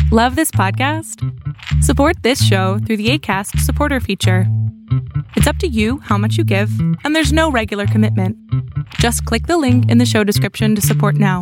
Love this podcast? Support this show through the Acast supporter feature. It's up to you how much you give, and there's no regular commitment. Just click the link in the show description to support now.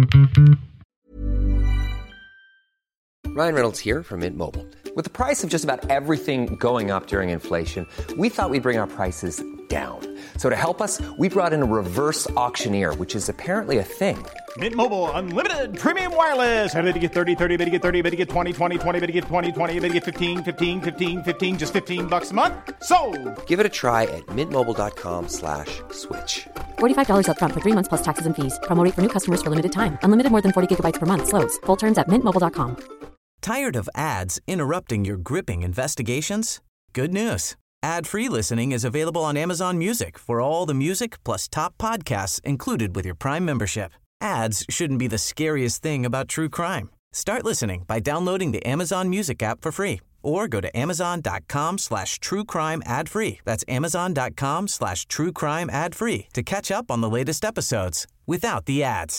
Ryan Reynolds here from Mint Mobile. With the price of just about everything going up during inflation, we thought we'd bring our prices down. So to help us, we brought in a reverse auctioneer, which is apparently a thing. Mint Mobile Unlimited Premium Wireless. How to get 30, 30, bit to get 30, bit to get 20, 20, 20, bit to get 20, 20, bit to get 15, 15, 15, 15, just $15 a month? Sold! Give it a try at mintmobile.com/switch. $45 up front for 3 months plus taxes and fees. Promo rate for new customers for limited time. Unlimited more than 40 gigabytes per month. Slows full terms at mintmobile.com. Tired of ads interrupting your gripping investigations? Good news. Ad-free listening is available on Amazon Music for all the music plus top podcasts included with your Prime membership. Ads shouldn't be the scariest thing about true crime. Start listening by downloading the Amazon Music app for free or go to amazon.com/truecrime ad-free. That's amazon.com/truecrime ad-free to catch up on the latest episodes without the ads.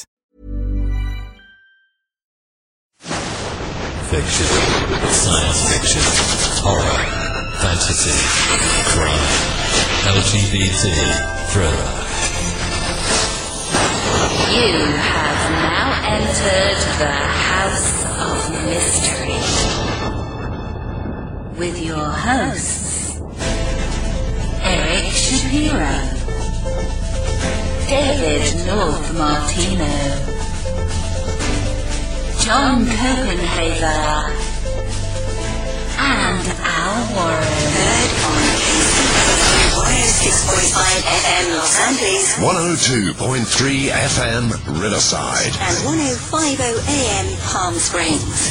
Fiction, science fiction, horror, fantasy, crime, LGBT, thriller. You have now entered the House of Mystery with your hosts, Eric Shapiro, David North Martino, John Copenhaver, and Al Warren. Heard on KCBQ 106.5 FM Los Angeles, 102.3 FM Riverside, and 105.0 AM Palm Springs.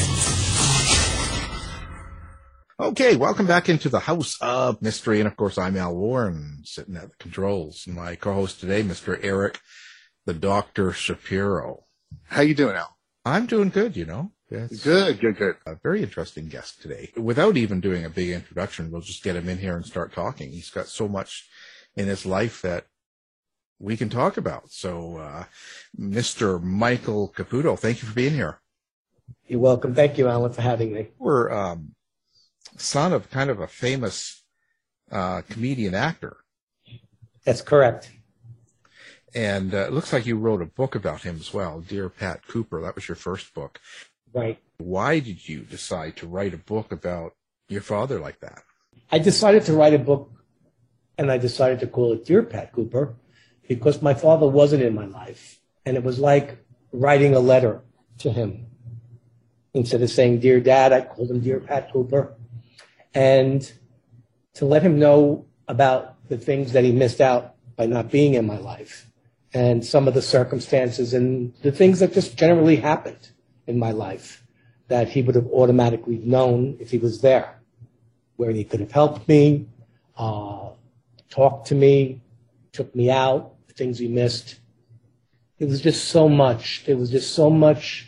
Okay, welcome back into the House of Mystery. And of course, I'm Al Warren, sitting at the controls. And my co-host today, Mr. Eric, the Dr. Shapiro. How you doing, Al? I'm doing good, you know. Yes. Good. A very interesting guest today. Without even doing a big introduction, we'll just get him in here and start talking. He's got so much in his life that we can talk about. So, Mr. Michael Caputo, thank you for being here. You're welcome. Thank you, Alan, for having me. We're son of kind of a famous comedian actor. That's correct. And it looks like you wrote a book about him as well, Dear Pat Cooper. That was your first book. Right. Why did you decide to write a book about your father like that? I decided to write a book, and I decided to call it Dear Pat Cooper, because my father wasn't in my life. And it was like writing a letter to him. Instead of saying Dear Dad, I called him Dear Pat Cooper. And to let him know about the things that he missed out by not being in my life, and some of the circumstances and the things that just generally happened in my life that he would have automatically known if he was there, where he could have helped me, talked to me, took me out, things he missed. It was just so much. There was just so much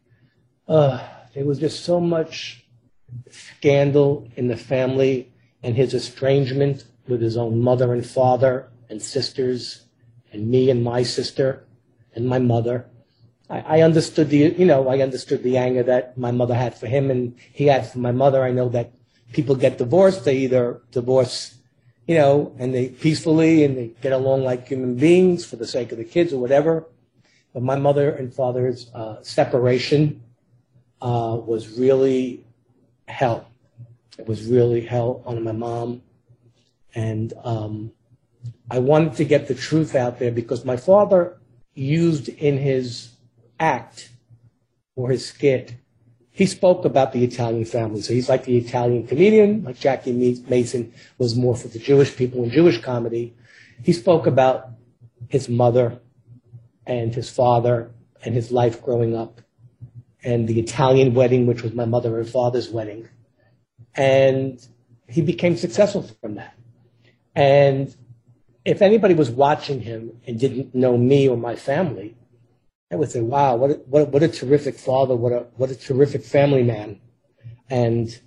scandal in the family, and his estrangement with his own mother and father and sisters, and me and my sister and my mother. I understood the anger that my mother had for him and he had for my mother. I know that people get divorced. They either divorce, and they peacefully and they get along like human beings for the sake of the kids or whatever. But my mother and father's separation was really hell. It was really hell on my mom. And I wanted to get the truth out there because my father used in his act or his skit, he spoke about the Italian family. So he's like the Italian comedian, like Jackie Mason was more for the Jewish people in Jewish comedy. He spoke about his mother and his father and his life growing up and the Italian wedding, which was my mother and father's wedding. And he became successful from that. And if anybody was watching him and didn't know me or my family, I would say, wow, what a terrific father, what a terrific family man. And,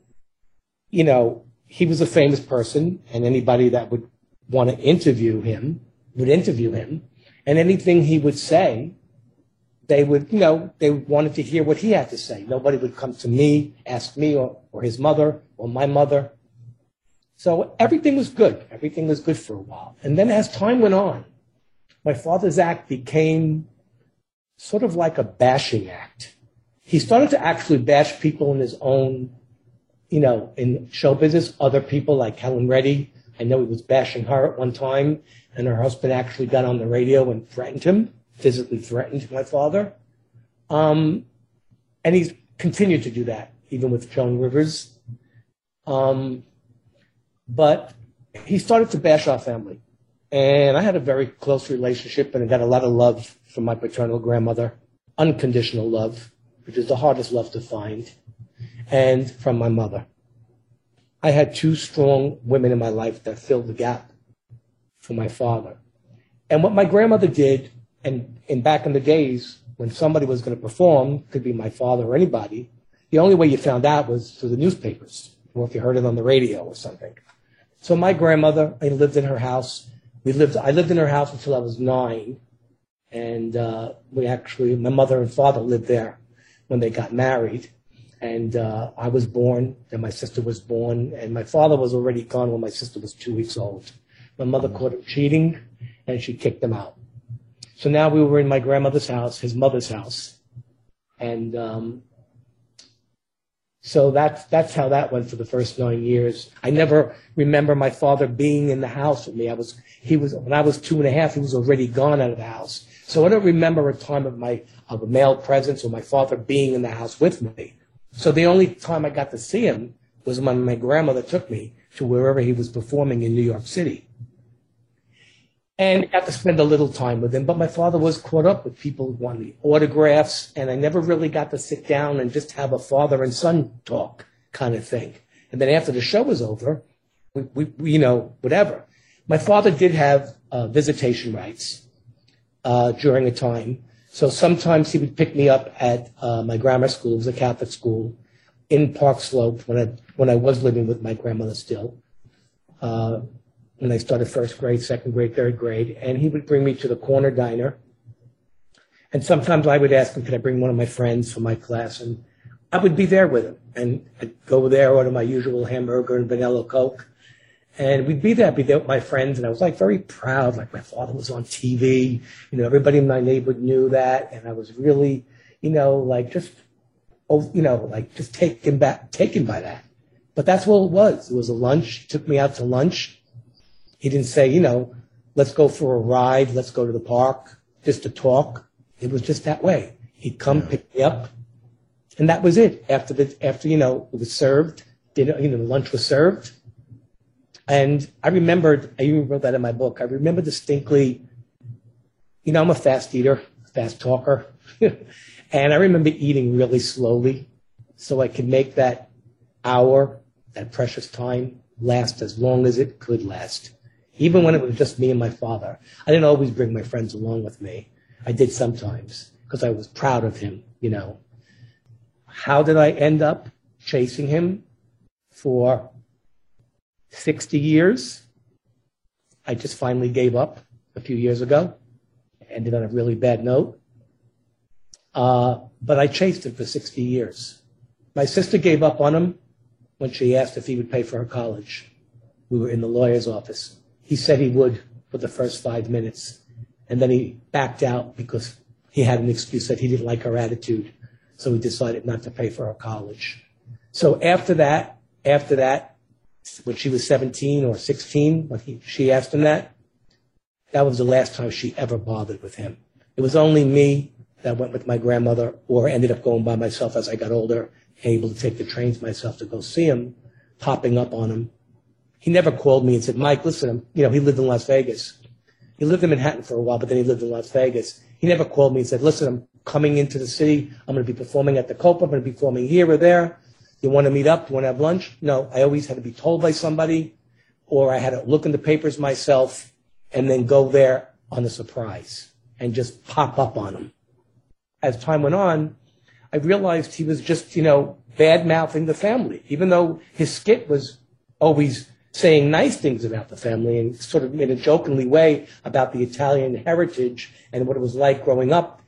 he was a famous person, and anybody that would want to interview him would interview him. And anything he would say they wanted to hear what he had to say. Nobody would come to me, ask me or his mother or my mother. So everything was good. Everything was good for a while. And then as time went on, my father's act became sort of like a bashing act. He started to actually bash people in his own, in show business, other people like Helen Reddy. I know he was bashing her at one time, and her husband actually got on the radio and threatened him, physically threatened my father. And he's continued to do that, even with Joan Rivers. But he started to bash our family. And I had a very close relationship, and I got a lot of love from my paternal grandmother, unconditional love, which is the hardest love to find, and from my mother. I had two strong women in my life that filled the gap for my father. And what my grandmother did, and back in the days when somebody was going to perform, could be my father or anybody, the only way you found out was through the newspapers, or if you heard it on the radio or something. So my grandmother, I lived in her house. I lived in her house until I was 9. And my mother and father lived there when they got married. And I was born, then my sister was born, and my father was already gone when my sister was 2 weeks old. My mother caught him cheating, and she kicked him out. So now we were in my grandmother's house, his mother's house. And so that's how that went for the first 9 years. I never remember my father being in the house with me. When I was 2.5, he was already gone out of the house. So I don't remember a time of a male presence or my father being in the house with me. So the only time I got to see him was when my grandmother took me to wherever he was performing in New York City. And I got to spend a little time with him, but my father was caught up with people who wanted autographs, and I never really got to sit down and just have a father and son talk kind of thing. And then after the show was over, we whatever. My father did have visitation rights during a time. So sometimes he would pick me up at my grammar school. It was a Catholic school in Park Slope when I was living with my grandmother still. When I started first grade, second grade, third grade, and he would bring me to the corner diner. And sometimes I would ask him, could I bring one of my friends from my class? And I would be there with him. And I'd go there, order my usual hamburger and vanilla Coke. And we'd be there with my friends. And I was very proud, my father was on TV. Everybody in my neighborhood knew that. And I was really, just taken by that. But that's what it was. It was a lunch. He took me out to lunch. He didn't say, let's go for a ride, let's go to the park, just to talk. It was just that way. He'd come pick me up, and that was it. After it was served, lunch was served. And I even wrote that in my book. I remember distinctly, I'm a fast eater, fast talker. And I remember eating really slowly so I could make that hour, that precious time, last as long as it could last. Even when it was just me and my father. I didn't always bring my friends along with me. I did sometimes because I was proud of him, How did I end up chasing him for 60 years? I just finally gave up a few years ago. Ended on a really bad note. But I chased him for 60 years. My sister gave up on him when she asked if he would pay for her college. We were in the lawyer's office. He said he would for the first 5 minutes, and then he backed out because he had an excuse that he didn't like her attitude, so he decided not to pay for her college. So after that, when she was 17 or 16, when she asked him that was the last time she ever bothered with him. It was only me that went with my grandmother or ended up going by myself as I got older, able to take the trains myself to go see him, popping up on him. He never called me and said, Mike, listen, he lived in Las Vegas. He lived in Manhattan for a while, but then he lived in Las Vegas. He never called me and said, listen, I'm coming into the city. I'm going to be performing at the Copa. I'm going to be performing here or there. You want to meet up? You want to have lunch? No, I always had to be told by somebody, or I had to look in the papers myself and then go there on a surprise and just pop up on him. As time went on, I realized he was just, bad-mouthing the family, even though his skit was always saying nice things about the family and sort of in a jokingly way about the Italian heritage and what it was like growing up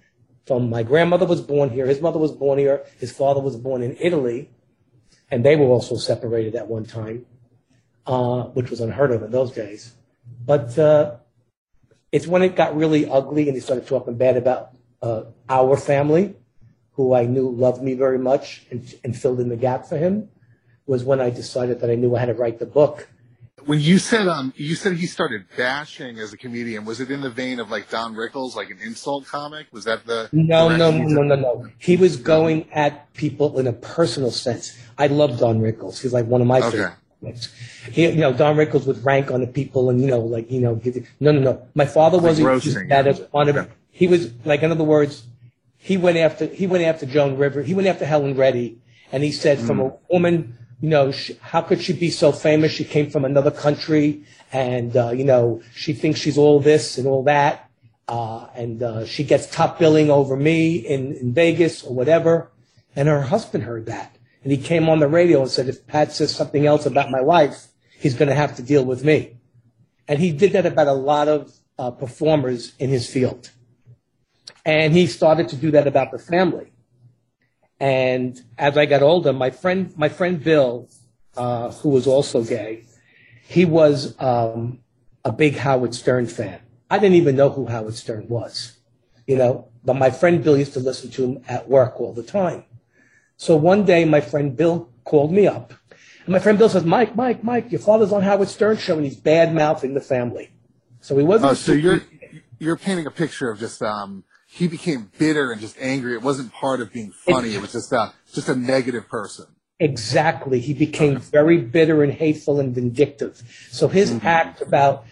my grandmother was born here, his mother was born here, his father was born in Italy, and they were also separated at one time, which was unheard of in those days. But it's when it got really ugly and he started talking bad about our family, who I knew loved me very much and filled in the gap for him, was when I decided that I knew I had to write the book. When you said he started bashing as a comedian, was it in the vein of like Don Rickles, like an insult comic? Was that the No. He was going at people in a personal sense. I love Don Rickles. He's like one of my favorites. Don Rickles would rank on the people and no. My father wasn't that as one of. He was like, in other words, he went after Joan Rivers. He went after Helen Reddy, and he said from a woman. How could she be so famous? She came from another country, and, she thinks she's all this and all that, and she gets top billing over me in Vegas or whatever. And her husband heard that, and he came on the radio and said, if Pat says something else about my wife, he's going to have to deal with me. And he did that about a lot of performers in his field. And he started to do that about the family. And as I got older, my friend Bill, who was also gay, he was a big Howard Stern fan. I didn't even know who Howard Stern was, but my friend Bill used to listen to him at work all the time. So one day my friend Bill called me up, and my friend Bill says, Mike, your father's on Howard Stern show, and he's bad-mouthing the family. So he wasn't. So you're painting a picture of just he became bitter and just angry. It wasn't part of being funny. It was just a negative person. Exactly. He became very bitter and hateful and vindictive. So his act about,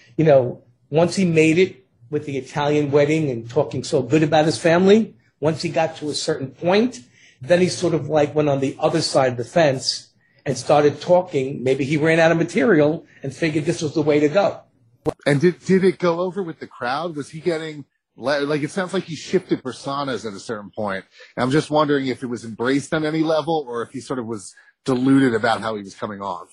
once he made it with the Italian wedding and talking so good about his family, once he got to a certain point, then he sort of like went on the other side of the fence and started talking. Maybe he ran out of material and figured this was the way to go. And did it go over with the crowd? Was he getting... Like, it sounds like he shifted personas at a certain point. And I'm just wondering if it was embraced on any level or if he sort of was deluded about how he was coming off.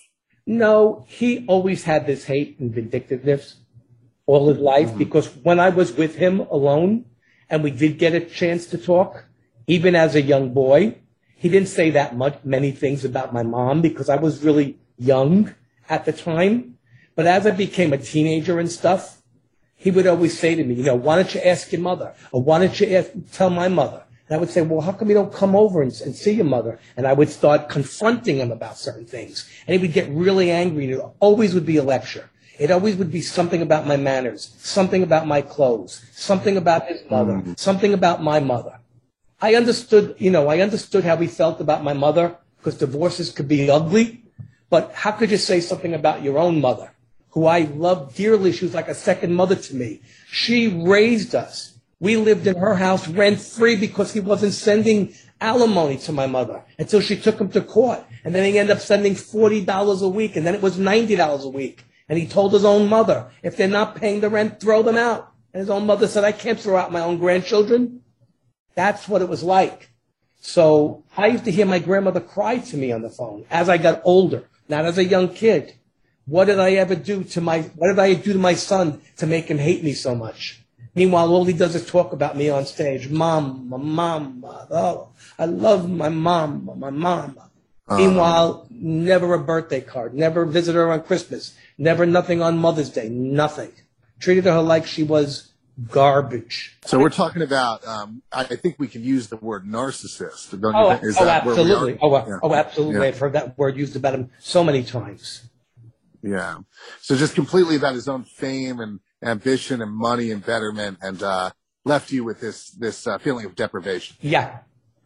No, he always had this hate and vindictiveness all his life because when I was with him alone and we did get a chance to talk, even as a young boy, he didn't say that many things about my mom because I was really young at the time. But as I became a teenager and stuff, he would always say to me, why don't you ask your mother? Or why don't you tell my mother? And I would say, well, how come you don't come over and see your mother? And I would start confronting him about certain things. And he would get really angry. And it always would be a lecture. It always would be something about my manners, something about my clothes, something about his mother, something about my mother. I understood how he felt about my mother because divorces could be ugly. But how could you say something about your own mother? Who I loved dearly. She was like a second mother to me. She raised us. We lived in her house rent-free because he wasn't sending alimony to my mother until she took him to court. And then he ended up sending $40 a week, and then it was $90 a week. And he told his own mother, if they're not paying the rent, throw them out. And his own mother said, I can't throw out my own grandchildren. That's what it was like. So I used to hear my grandmother cry to me on the phone as I got older, not as a young kid. What did I do to my son to make him hate me so much? Meanwhile, all he does is talk about me on stage. Mom, my mom, oh, I love my mom, my mom. Meanwhile, never a birthday card, never visit her on Christmas, never nothing on Mother's Day, nothing. Treated her like she was garbage. So we're talking about, I think we can use the word narcissist. Don't you think? Is that absolutely. Absolutely. Yeah. I've heard that word used about him so many times. Yeah. So just completely about his own fame and ambition and money and betterment and left you with this feeling of deprivation. Yeah.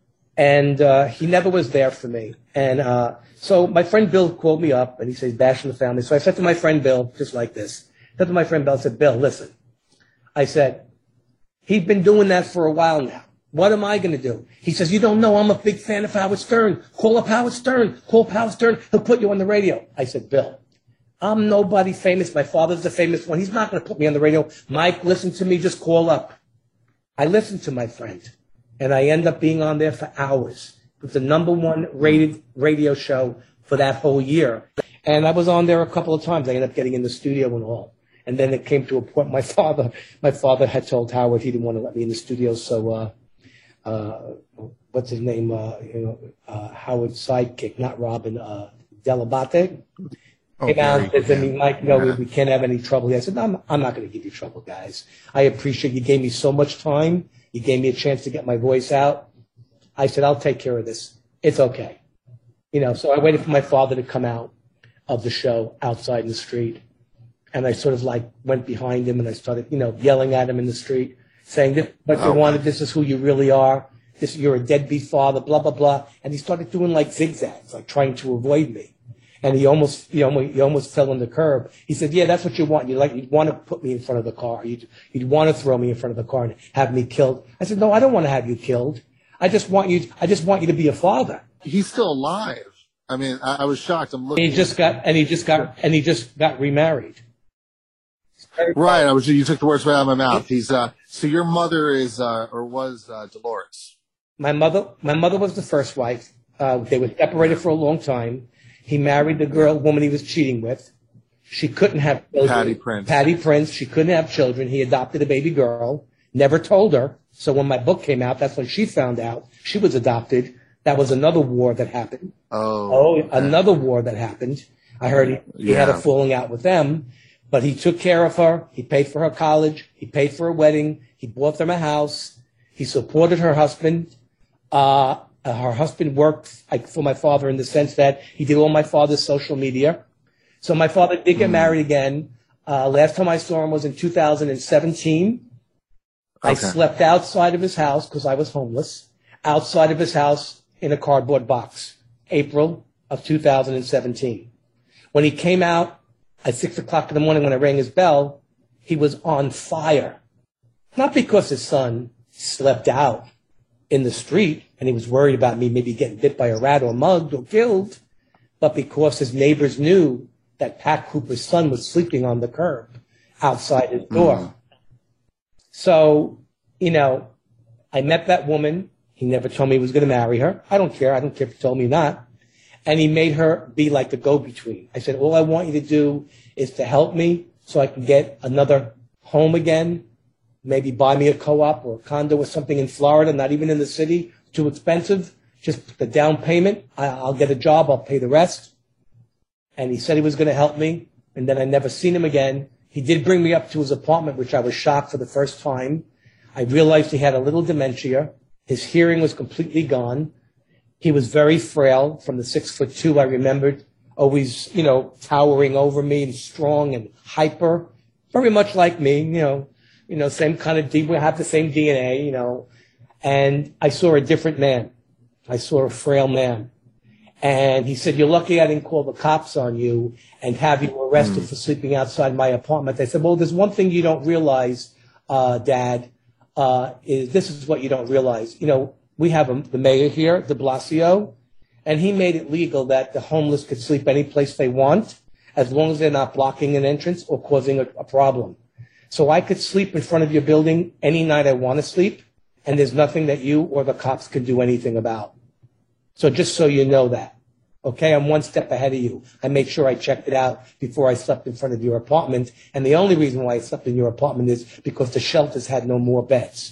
And he never was there for me. And so my friend Bill called me up and he says, bashing the family. So I said to my friend Bill, just like this, I said, Bill, listen. I said, he's been doing that for a while now. What am I going to do? He says, you don't know I'm a big fan of Howard Stern. Call up Howard Stern. Call Howard Stern. He'll put you on the radio. I said, Bill, I'm nobody famous. My father's the famous one. He's not going to put me on the radio. Mike, listen to me. Just call up. I listened to my friend, and I end up being on there for hours. It was the #1 rated radio show for that whole year. And I was on there a couple of times. I ended up getting in the studio and all. And then it came to a point, my father had told Howard he didn't want to let me in the studio, so what's his name? Howard's sidekick, not Robin, Delabate. Came out and said to me, Mike, we can't have any trouble. I said, no, I'm not going to give you trouble, guys. I appreciate you gave me so much time. You gave me a chance to get my voice out. I said, I'll take care of this. It's okay. So I waited for my father to come out of the show outside in the street. And I sort of went behind him and I started, yelling at him in the street, saying, this is what you wanted, this is who you really are. You're a deadbeat father, blah, blah, blah. And he started doing zigzags, trying to avoid me. And he almost fell on the curb. He said, yeah, that's what you want. You'd want to put me in front of the car. You'd want to throw me in front of the car and have me killed. I said, no, I don't want to have you killed. I just want you to be a father. He's still alive. I mean, I was shocked. I'm looking. He just got remarried. Right. You took the words right out of my mouth. He's, so your mother is, or was, Dolores. My mother was the first wife. They were separated for a long time. He married the woman he was cheating with. She couldn't have children. Patty Prince. She couldn't have children. He adopted a baby girl. Never told her. So when my book came out, that's when she found out she was adopted. That was another war that happened. Another war that happened. I heard he had a falling out with them, but he took care of her. He paid for her college. He paid for her wedding. He bought them a house. He supported her husband. Her husband worked for my father in the sense that he did all my father's social media. So my father did get married again. Last time I saw him was in 2017. I slept outside of his house because I was homeless, outside of his house in a cardboard box, April of 2017. When he came out at 6 o'clock in the morning when I rang his bell, he was on fire. Not because his son slept out in the street and he was worried about me maybe getting bit by a rat or mugged or killed, but because his neighbors knew that Pat Cooper's son was sleeping on the curb outside his door. So, I met that woman. He never told me he was going to marry her. I don't care. I don't care if he told me not. And he made her be like the go-between. I said, all I want you to do is to help me so I can get another home again, maybe buy me a co-op or a condo or something in Florida, not even in the city, too expensive. Just the down payment. I'll get a job. I'll pay the rest. And he said he was going to help me. And then I never seen him again. He did bring me up to his apartment, which I was shocked for the first time. I realized he had a little dementia. His hearing was completely gone. He was very frail. From the 6'2", I remembered, always, towering over me and strong and hyper, very much like me, same kind of, we have the same DNA, and I saw a different man. I saw a frail man. And he said, you're lucky I didn't call the cops on you and have you arrested for sleeping outside my apartment. I said, well, there's one thing you don't realize, Dad, is this is what you don't realize. We have the mayor here, de Blasio, and he made it legal that the homeless could sleep any place they want as long as they're not blocking an entrance or causing a problem. So I could sleep in front of your building any night I want to sleep, and there's nothing that you or the cops can do anything about. So just so you know that, okay, I'm one step ahead of you. I made sure I checked it out before I slept in front of your apartment. And the only reason why I slept in your apartment is because the shelters had no more beds.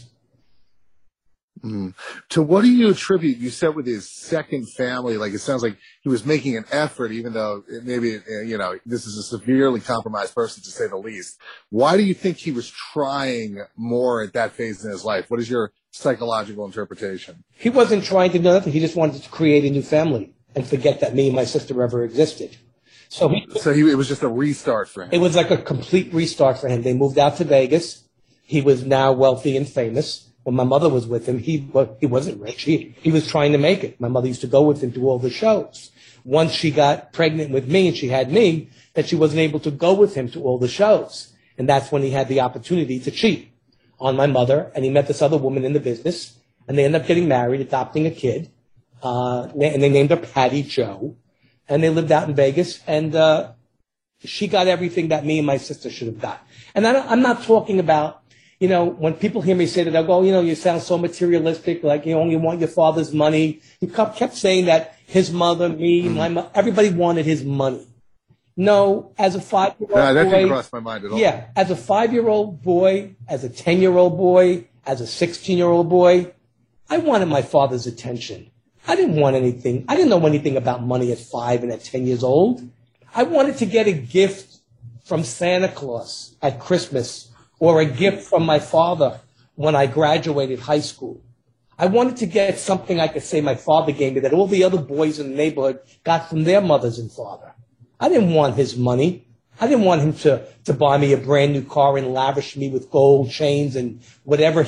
To what do you attribute, you said with his second family, it sounds like he was making an effort, even though this is a severely compromised person to say the least. Why do you think he was trying more at that phase in his life? What is your psychological interpretation? He wasn't trying to do nothing. He just wanted to create a new family and forget that me and my sister ever existed. So it was just a restart for him. It was like a complete restart for him. They moved out to Vegas. He was now wealthy and famous. When my mother was with him, he wasn't rich. He was trying to make it. My mother used to go with him to all the shows. Once she got pregnant with me and she had me, that she wasn't able to go with him to all the shows. And that's when he had the opportunity to cheat on my mother. And he met this other woman in the business. And they ended up getting married, adopting a kid. And they named her Patty Jo. And they lived out in Vegas. And she got everything that me and my sister should have got. And I'm not talking about, when people hear me say that, they'll go, you sound so materialistic, like you only want your father's money. He kept saying that his mother, me, my mother, everybody wanted his money. No, as a 5-year-old boy. That didn't cross my mind at all. Yeah, as a 5-year-old boy, as a 10-year-old boy, as a 16-year-old boy, I wanted my father's attention. I didn't want anything. I didn't know anything about money at 5 and at 10 years old. I wanted to get a gift from Santa Claus at Christmas or a gift from my father when I graduated high school. I wanted to get something I could say my father gave me that all the other boys in the neighborhood got from their mothers and father. I didn't want his money. I didn't want him to buy me a brand new car and lavish me with gold chains and whatever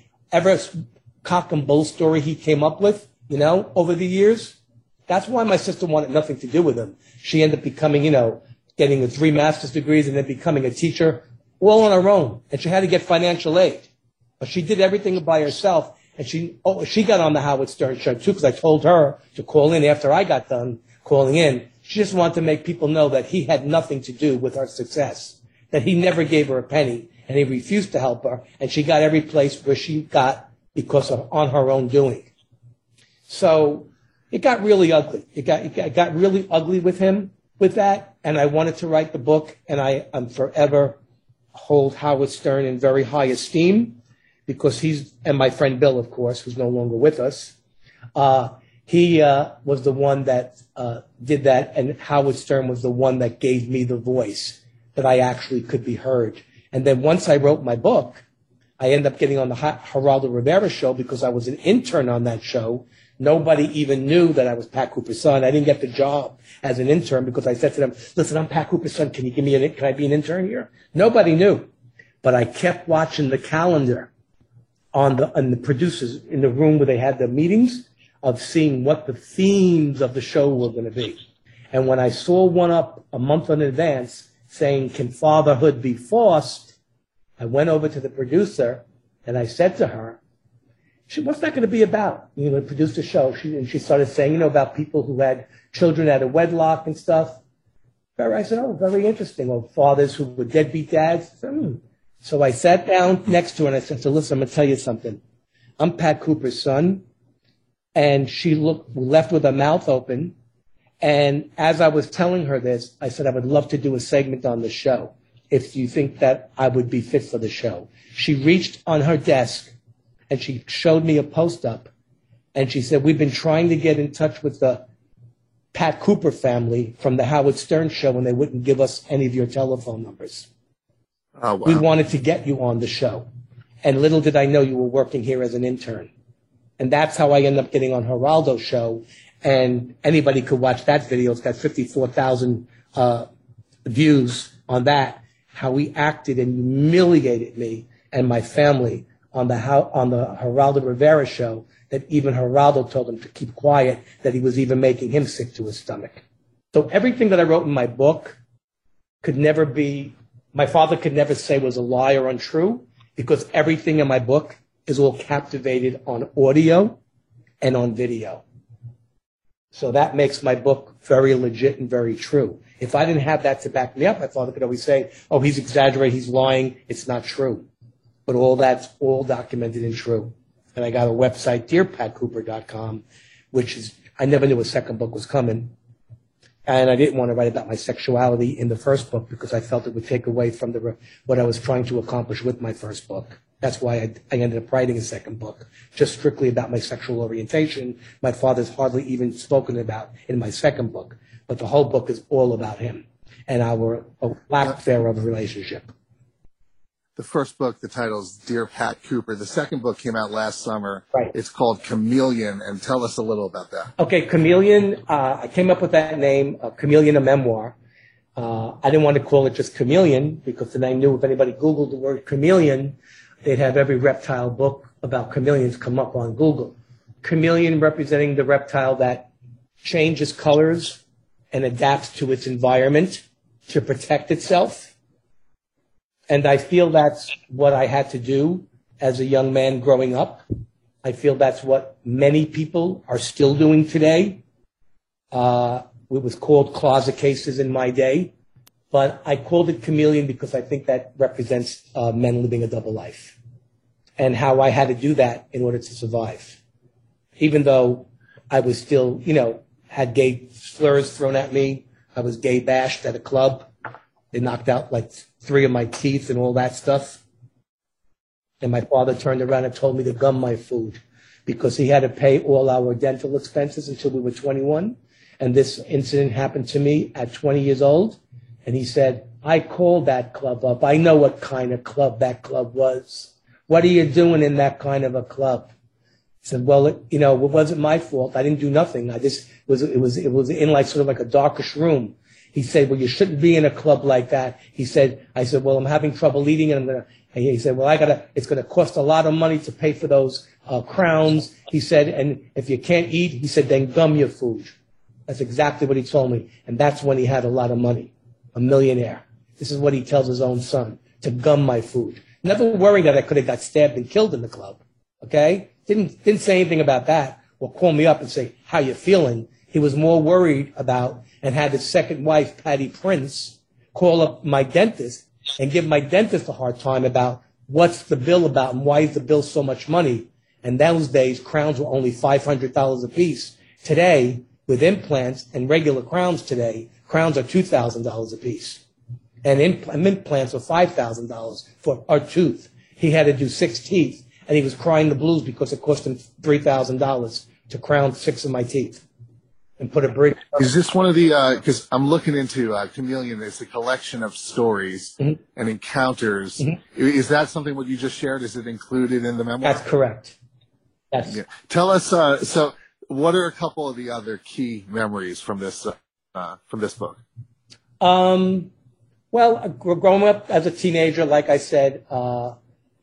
cock and bull story he came up with, over the years. That's why my sister wanted nothing to do with him. She ended up becoming, getting 3 master's degrees and then becoming a teacher all on her own. And she had to get financial aid. But she did everything by herself. And she got on the Howard Stern show too, because I told her to call in after I got done calling in. She just wanted to make people know that he had nothing to do with her success, that he never gave her a penny, and he refused to help her, and she got every place where she got because of on her own doing. So it got really ugly. It got really ugly with him with that, and I wanted to write the book, and I am forever hold Howard Stern in very high esteem because and my friend Bill, of course, who's no longer with us, he was the one that did that, and Howard Stern was the one that gave me the voice that I actually could be heard. And then once I wrote my book, I ended up getting on the Geraldo Rivera show because I was an intern on that show. Nobody even knew that I was Pat Cooper's son. I didn't get the job as an intern because I said to them, listen, I'm Pat Cooper's son. Can I be an intern here? Nobody knew. But I kept watching the calendar on the producers in the room where they had the meetings of seeing what the themes of the show were going to be. And when I saw one up a month in advance saying, can fatherhood be forced? I went over to the producer and I said to her, what's that going to be about? Produced a show. She started saying, about people who had children out of wedlock and stuff. I said, oh, very interesting. Or fathers who were deadbeat dads. So I sat down next to her and I said, listen, I'm going to tell you something. I'm Pat Cooper's son. And she left with her mouth open. And as I was telling her this, I said, I would love to do a segment on the show if you think that I would be fit for the show. She reached on her desk and she showed me a post-up. And she said, we've been trying to get in touch with the Pat Cooper family from the Howard Stern show, and they wouldn't give us any of your telephone numbers. Oh, wow. We wanted to get you on the show. And little did I know you were working here as an intern. And that's how I ended up getting on Geraldo's show. And anybody could watch that video. It's got 54,000 views on that, how he acted and humiliated me and my family on the Geraldo Rivera show, that even Geraldo told him to keep quiet, that he was even making him sick to his stomach. So everything that I wrote in my book my father could never say was a lie or untrue, because everything in my book is all captivated on audio and on video. So that makes my book very legit and very true. If I didn't have that to back me up, my father could always say, oh, he's exaggerating, he's lying, it's not true. But all that's all documented and true. And I got a website, dearpatcooper.com, I never knew a second book was coming. And I didn't want to write about my sexuality in the first book because I felt it would take away from what I was trying to accomplish with my first book. That's why I ended up writing a second book, just strictly about my sexual orientation. My father's hardly even spoken about in my second book, but the whole book is all about him and our lack thereof relationship. The first book, the title is Dear Pat Cooper. The second book came out last summer. Right. It's called Chameleon, and tell us a little about that. Okay, Chameleon, I came up with that name, Chameleon, a memoir. I didn't want to call it just Chameleon because then I knew if anybody Googled the word chameleon, they'd have every reptile book about chameleons come up on Google. Chameleon representing the reptile that changes colors and adapts to its environment to protect itself. And I feel that's what I had to do as a young man growing up. I feel that's what many people are still doing today. It was called closet cases in my day, but I called it Chameleon because I think that represents men living a double life and how I had to do that in order to survive. Even though I was still, had gay slurs thrown at me. I was gay bashed at a club. They knocked out like 3 of my teeth and all that stuff. And my father turned around and told me to gum my food because he had to pay all our dental expenses until we were 21. And this incident happened to me at 20 years old. And he said, I called that club up. I know what kind of club that club was. What are you doing in that kind of a club? He said, well, it wasn't my fault. I didn't do nothing. It was in like sort of like a darkish room. He said, well, you shouldn't be in a club like that. I said, well, I'm having trouble eating and he said, well, it's going to cost a lot of money to pay for those crowns. He said, and if you can't eat, he said, then gum your food. That's exactly what he told me. And that's when he had a lot of money, a millionaire. This is what he tells his own son, to gum my food. Never worrying that I could have got stabbed and killed in the club. Okay? Didn't say anything about that or call me up and say, how you feeling? He was more worried about and had his second wife, Patty Prince, call up my dentist and give my dentist a hard time about what's the bill about and why is the bill so much money. And those days, crowns were only $500 a piece. Today, with implants and regular crowns today, crowns are $2,000 a piece. And implants are $5,000 for a tooth. He had to do 6 teeth, and he was crying the blues because it cost him $3,000 to crown 6 of my teeth and put a bridge. Is this one of the, because I'm looking into Chameleon, it's a collection of stories and encounters. Is that something what you just shared? Is it included in the memoir? That's correct. Yes. Yeah. Tell us, so what are a couple of the other key memories from this book? Well, growing up as a teenager, like I said, on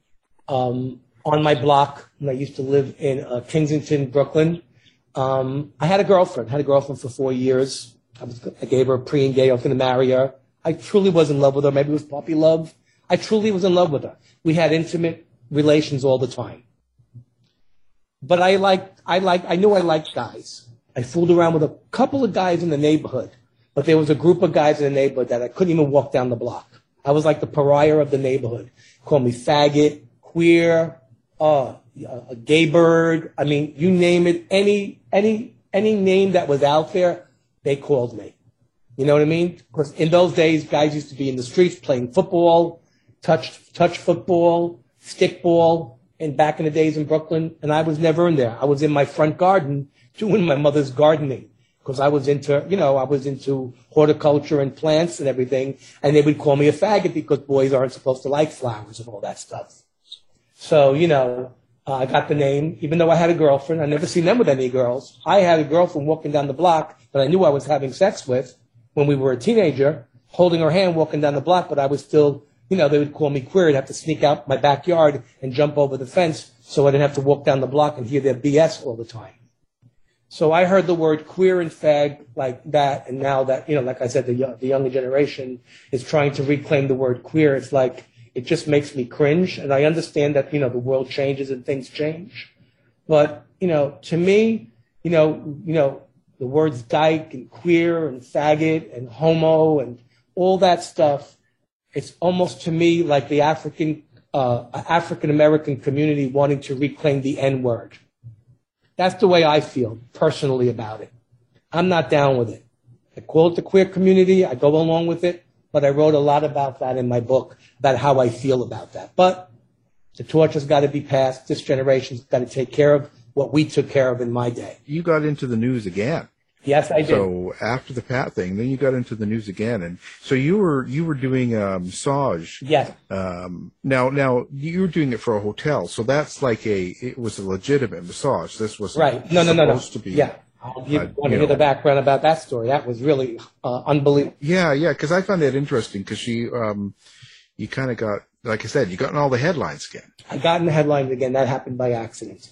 my block, when I used to live in Kensington, Brooklyn, I had a girlfriend for 4 years. I gave her a pre-engagement. I was going to marry her. I truly was in love with her. Maybe it was puppy love. I truly was in love with her. We had intimate relations all the time. But I knew I liked guys. I fooled around with a couple of guys in the neighborhood, but there was a group of guys in the neighborhood that I couldn't even walk down the block. I was like the pariah of the neighborhood. Called me faggot, queer, a gay bird. I mean, you name it. Any name that was out there, they called me. You know what I mean? Because in those days, guys used to be in the streets playing football, touch football, stickball. And back in the days in Brooklyn, and I was never in there. I was in my front garden doing my mother's gardening because I was into horticulture and plants and everything. And they would call me a faggot because boys aren't supposed to like flowers and all that stuff. So, I got the name, even though I had a girlfriend. I never seen them with any girls. I had a girlfriend walking down the block that I knew I was having sex with when we were a teenager, holding her hand walking down the block, but I was still, they would call me queer. I'd have to sneak out my backyard and jump over the fence so I didn't have to walk down the block and hear their BS all the time. So I heard the word queer and fag like that, and now that, like I said, the younger generation is trying to reclaim the word queer. It's like, it just makes me cringe, and I understand that, the world changes and things change. But, to me, the words dyke and queer and faggot and homo and all that stuff, it's almost to me like the African-American community wanting to reclaim the N-word. That's the way I feel personally about it. I'm not down with it. I call it the queer community. I go along with it. But I wrote a lot about that in my book, about how I feel about that. But the torch has got to be passed. This generation's got to take care of what we took care of in my day. You got into the news again. Yes, I did. So after the Pat thing, then you got into the news again, and so you were doing massage. Yes. Now you were doing it for a hotel, so that's like it was a legitimate massage. This was right. No. supposed to be. Yeah. You want to hear the background about that story? That was really unbelievable. Yeah, because I found that interesting because you kind of got, like I said, you got in all the headlines again. I got in the headlines again. That happened by accident.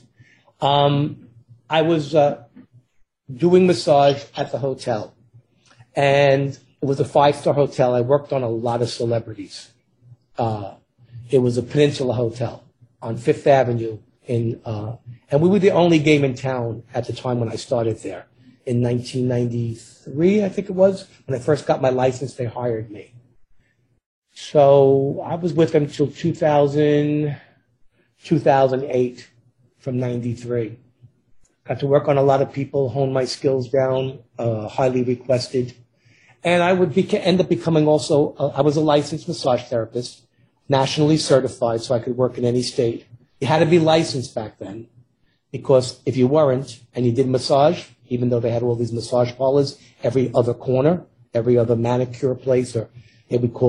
I was doing massage at the hotel, and it was a 5-star hotel. I worked on a lot of celebrities. It was a Peninsula Hotel on 5th Avenue and we were the only game in town at the time when I started there. In 1993, I think it was, when I first got my license, they hired me. So I was with them till 2008, from 93. Got to work on a lot of people, hone my skills down, highly requested. And I would end up becoming also, I was a licensed massage therapist, nationally certified, so I could work in any state. You had to be licensed back then. because if you weren't and you did massage, even though they had all these massage parlors, every other corner, every other manicure place, or it would call.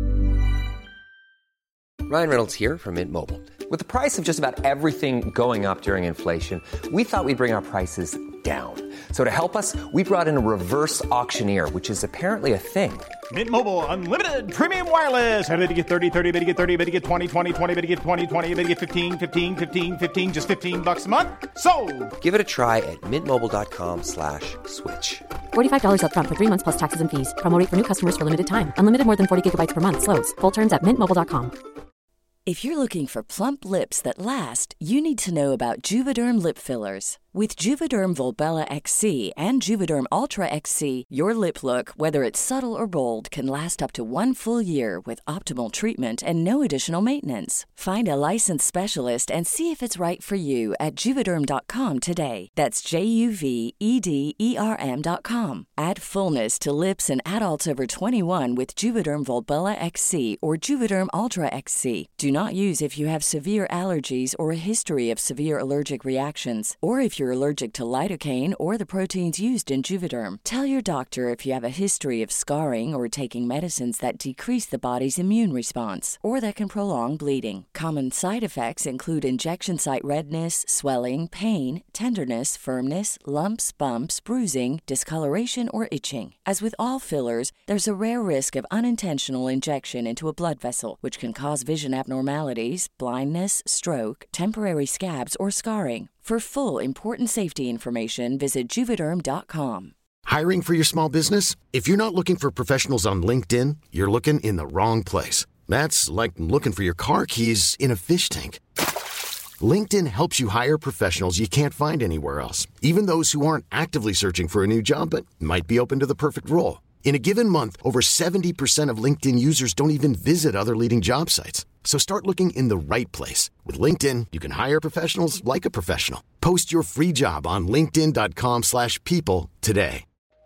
Ryan Reynolds here from Mint Mobile. With the price of just about everything going up during inflation, we thought we'd bring our prices down. So to help us, we brought in a reverse auctioneer, which is apparently a thing. Mint Mobile Unlimited Premium Wireless. How to get 30, 30, bit to get 30, bit to get 20, 20, 20, bit to get 20, 20, bit to get 15, 15, 15, 15, just $15 a month? Sold! Give it a try at mintmobile.com/switch. $45 up front for 3 months plus taxes and fees. Promo rate for new customers for limited time. Unlimited more than 40 gigabytes per month. Slows full terms at mintmobile.com. If you're looking for plump lips that last, you need to know about Juvederm lip fillers. With Juvederm Volbella XC and Juvederm Ultra XC, your lip look, whether it's subtle or bold, can last up to 1 full year with optimal treatment and no additional maintenance. Find a licensed specialist and see if it's right for you at Juvederm.com today. That's JUVEDERM.com. Add fullness to lips in adults over 21 with Juvederm Volbella XC or Juvederm Ultra XC. Do not use if you have severe allergies or a history of severe allergic reactions, or if you're allergic to lidocaine or the proteins used in Juvederm. Tell your doctor if you have a history of scarring or taking medicines that decrease the body's immune response or that can prolong bleeding. Common side effects include injection site redness, swelling, pain, tenderness, firmness, lumps, bumps, bruising, discoloration, or itching. As with all fillers, there's a rare risk of unintentional injection into a blood vessel, which can cause vision abnormalities, blindness, stroke, temporary scabs, or scarring. For full, important safety information, visit Juvederm.com. Hiring for your small business? If you're not looking for professionals on LinkedIn, you're looking in the wrong place. That's like looking for your car keys in a fish tank. LinkedIn helps you hire professionals you can't find anywhere else, even those who aren't actively searching for a new job but might be open to the perfect role. In a given month, over 70% of LinkedIn users don't even visit other leading job sites. So start looking in the right place. With LinkedIn, you can hire professionals like a professional. Post your free job on linkedin.com/people today.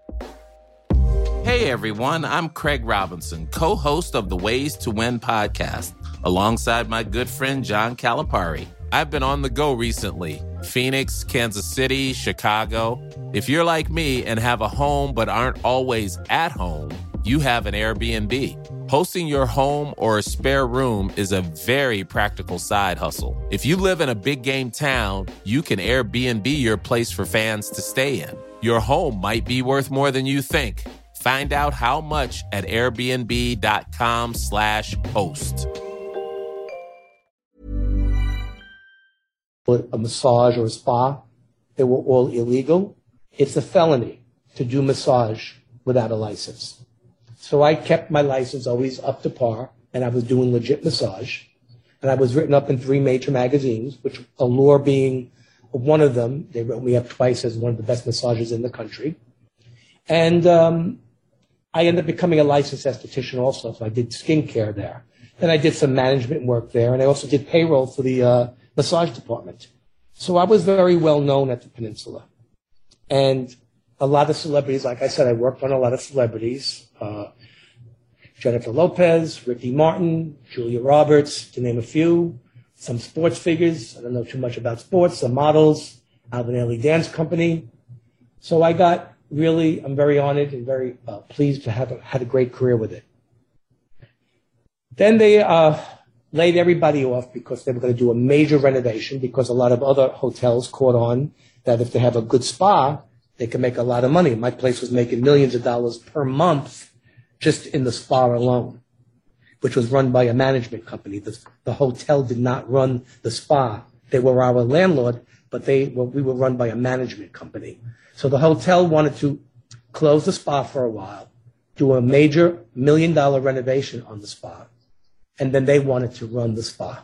Hey everyone, I'm Craig Robinson, co-host of the Ways to Win podcast, alongside my good friend John Calipari. I've been on the go recently. Phoenix, Kansas City, Chicago. If you're like me and have a home but aren't always at home, you have an Airbnb. Hosting your home or a spare room is a very practical side hustle. If you live in a big game town, you can Airbnb your place for fans to stay in. Your home might be worth more than you think. Find out how much at airbnb.com/host. A massage or a spa, they were all illegal. It's a felony to do massage without a license. So I kept my license always up to par, and I was doing legit massage. And I was written up in 3 major magazines, which Allure being one of them. They wrote me up twice as one of the best massagers in the country. And I ended up becoming a licensed esthetician also, so I did skincare there. Then I did some management work there, and I also did payroll for the massage department. So I was very well known at the Peninsula. And a lot of celebrities, like I said, I worked on a lot of celebrities. Jennifer Lopez, Ricky Martin, Julia Roberts, to name a few. Some sports figures. I don't know too much about sports. Some models. Alvin Ailey Dance Company. So I got really, I'm very honored and very pleased to have had a great career with it. Then they laid everybody off because they were going to do a major renovation, because a lot of other hotels caught on that if they have a good spa, they can make a lot of money. My place was making millions of dollars per month just in the spa alone, which was run by a management company. The hotel did not run the spa. They were our landlord, but we were run by a management company. So the hotel wanted to close the spa for a while, do a major $1 million renovation on the spa, and then they wanted to run the spa.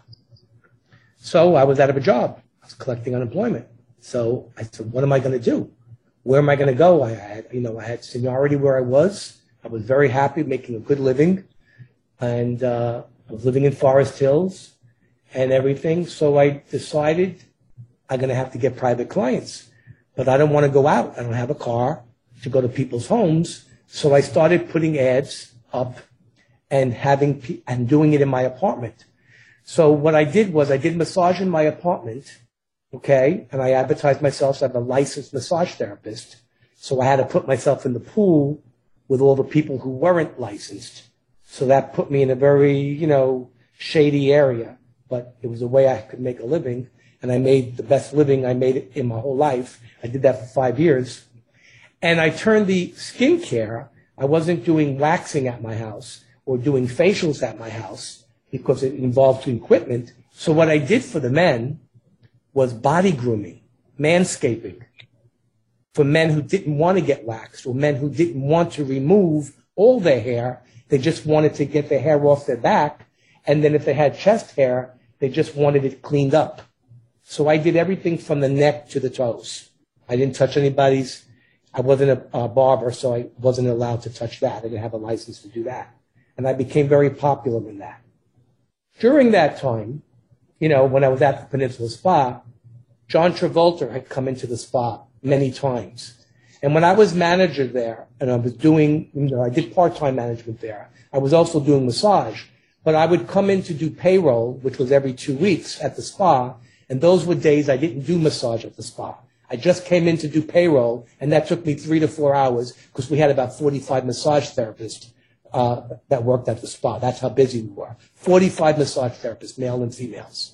So I was out of a job. I was collecting unemployment. So I said, what am I going to do? Where am I going to go? I had seniority where I was. I was very happy, making a good living. And I was living in Forest Hills and everything. So I decided I'm going to have to get private clients. But I don't want to go out. I don't have a car to go to people's homes. So I started putting ads up and doing it in my apartment. So what I did was I did massage in my apartment, okay? And I advertised myself as a licensed massage therapist. So I had to put myself in the pool with all the people who weren't licensed. So that put me in a very, shady area. But it was a way I could make a living. And I made the best living I made in my whole life. I did that for 5 years. And I turned the skincare. I wasn't doing waxing at my house or doing facials at my house because it involved equipment. So what I did for the men was body grooming, manscaping, for men who didn't want to get waxed or men who didn't want to remove all their hair. They just wanted to get their hair off their back. And then if they had chest hair, they just wanted it cleaned up. So I did everything from the neck to the toes. I didn't touch anybody's. I wasn't a barber, so I wasn't allowed to touch that. I didn't have a license to do that. And I became very popular in that. During that time, when I was at the Peninsula Spa, John Travolta had come into the spa many times. And when I was manager there, and I was doing, I did part-time management there, I was also doing massage, but I would come in to do payroll, which was every 2 weeks at the spa, and those were days I didn't do massage at the spa. I just came in to do payroll, and that took me 3 to 4 hours because we had about 45 massage therapists that worked at the spa. That's how busy we were. 45 massage therapists, male and females.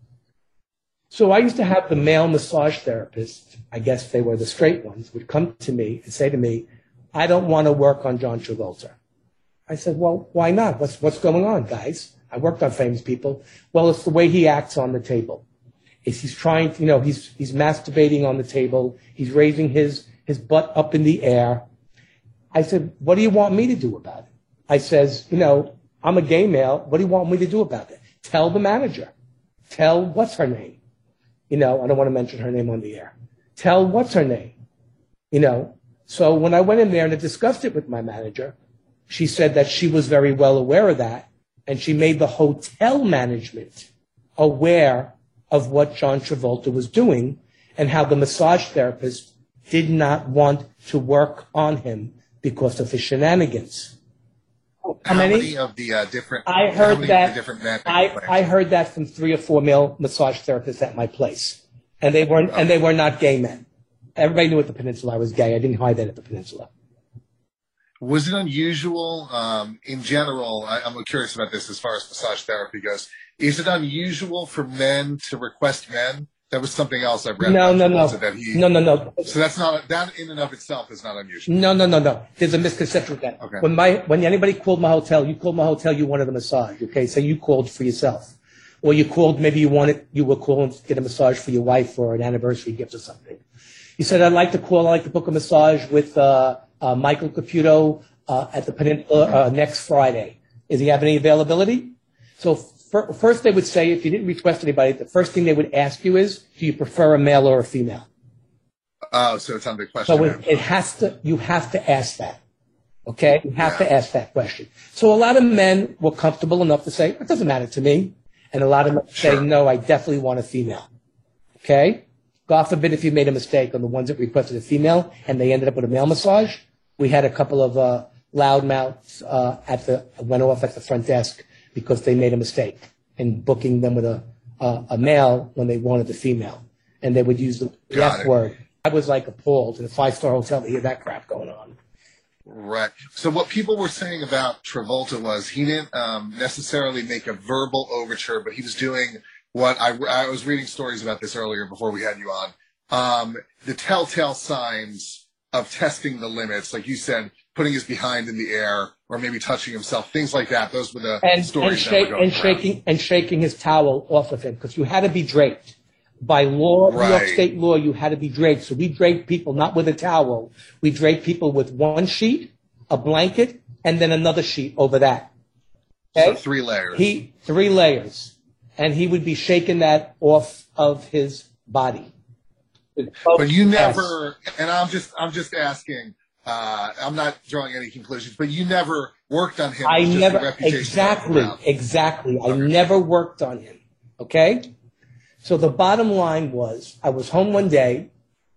So I used to have the male massage therapists, I guess they were the straight ones, would come to me and say to me, I don't want to work on John Travolta. I said, well, why not? What's going on, guys? I worked on famous people. Well, it's the way he acts on the table. He's trying to, he's masturbating on the table. He's raising his butt up in the air. I said, what do you want me to do about it? I says, I'm a gay male. What do you want me to do about it? Tell the manager. Tell what's her name. I don't want to mention her name on the air. Tell what's her name. So when I went in there and I discussed it with my manager, she said that she was very well aware of that. And she made the hotel management aware of what John Travolta was doing and how the massage therapist did not want to work on him because of his shenanigans. How many of the different? I heard that from 3 or 4 male massage therapists at my place, and they weren't, and they were not gay men. Everybody knew at the Peninsula I was gay. I didn't hide that at the Peninsula. Was it unusual in general? I'm curious about this as far as massage therapy goes. Is it unusual for men to request men? That was something else I've read. No. No. So that's not, that in and of itself is not unusual. No. There's a misconception with that. Okay. When anybody called my hotel, you wanted a massage. Okay, so you called for yourself, or you called maybe you were calling to get a massage for your wife for an anniversary gift or something. You said I'd like to book a massage with Michael Caputo at the Peninsula next Friday. Does he have any availability? So first they would say, if you didn't request anybody, the first thing they would ask you is, do you prefer a male or a female? Oh, so it's on the question. So you have to ask that. Okay? You have to ask that question. So a lot of men were comfortable enough to say, it doesn't matter to me. And a lot of men say, no, I definitely want a female. Okay? God forbid if you made a mistake on the ones that requested a female and they ended up with a male massage. We had a couple of loudmouths went off at the front desk because they made a mistake in booking them with a male when they wanted the female. And they would use the F word. I was like appalled in a 5-star hotel to hear that crap going on. Right. So what people were saying about Travolta was he didn't necessarily make a verbal overture, but he was doing what I was reading stories about this earlier before we had you on. The telltale signs of testing the limits, like you said, putting his behind in the air or maybe touching himself, things like that. Those were the stories that were going around. Shaking his towel off of him because you had to be draped. By law, New York State law, you had to be draped. So we draped people not with a towel. We draped people with one sheet, a blanket, and then another sheet over that. Okay? So 3 layers. 3 layers. And he would be shaking that off of his body. But you never, and I'm just asking, I'm not drawing any conclusions, but you never worked on him. Exactly. Okay. I never worked on him. Okay? So the bottom line was, I was home one day,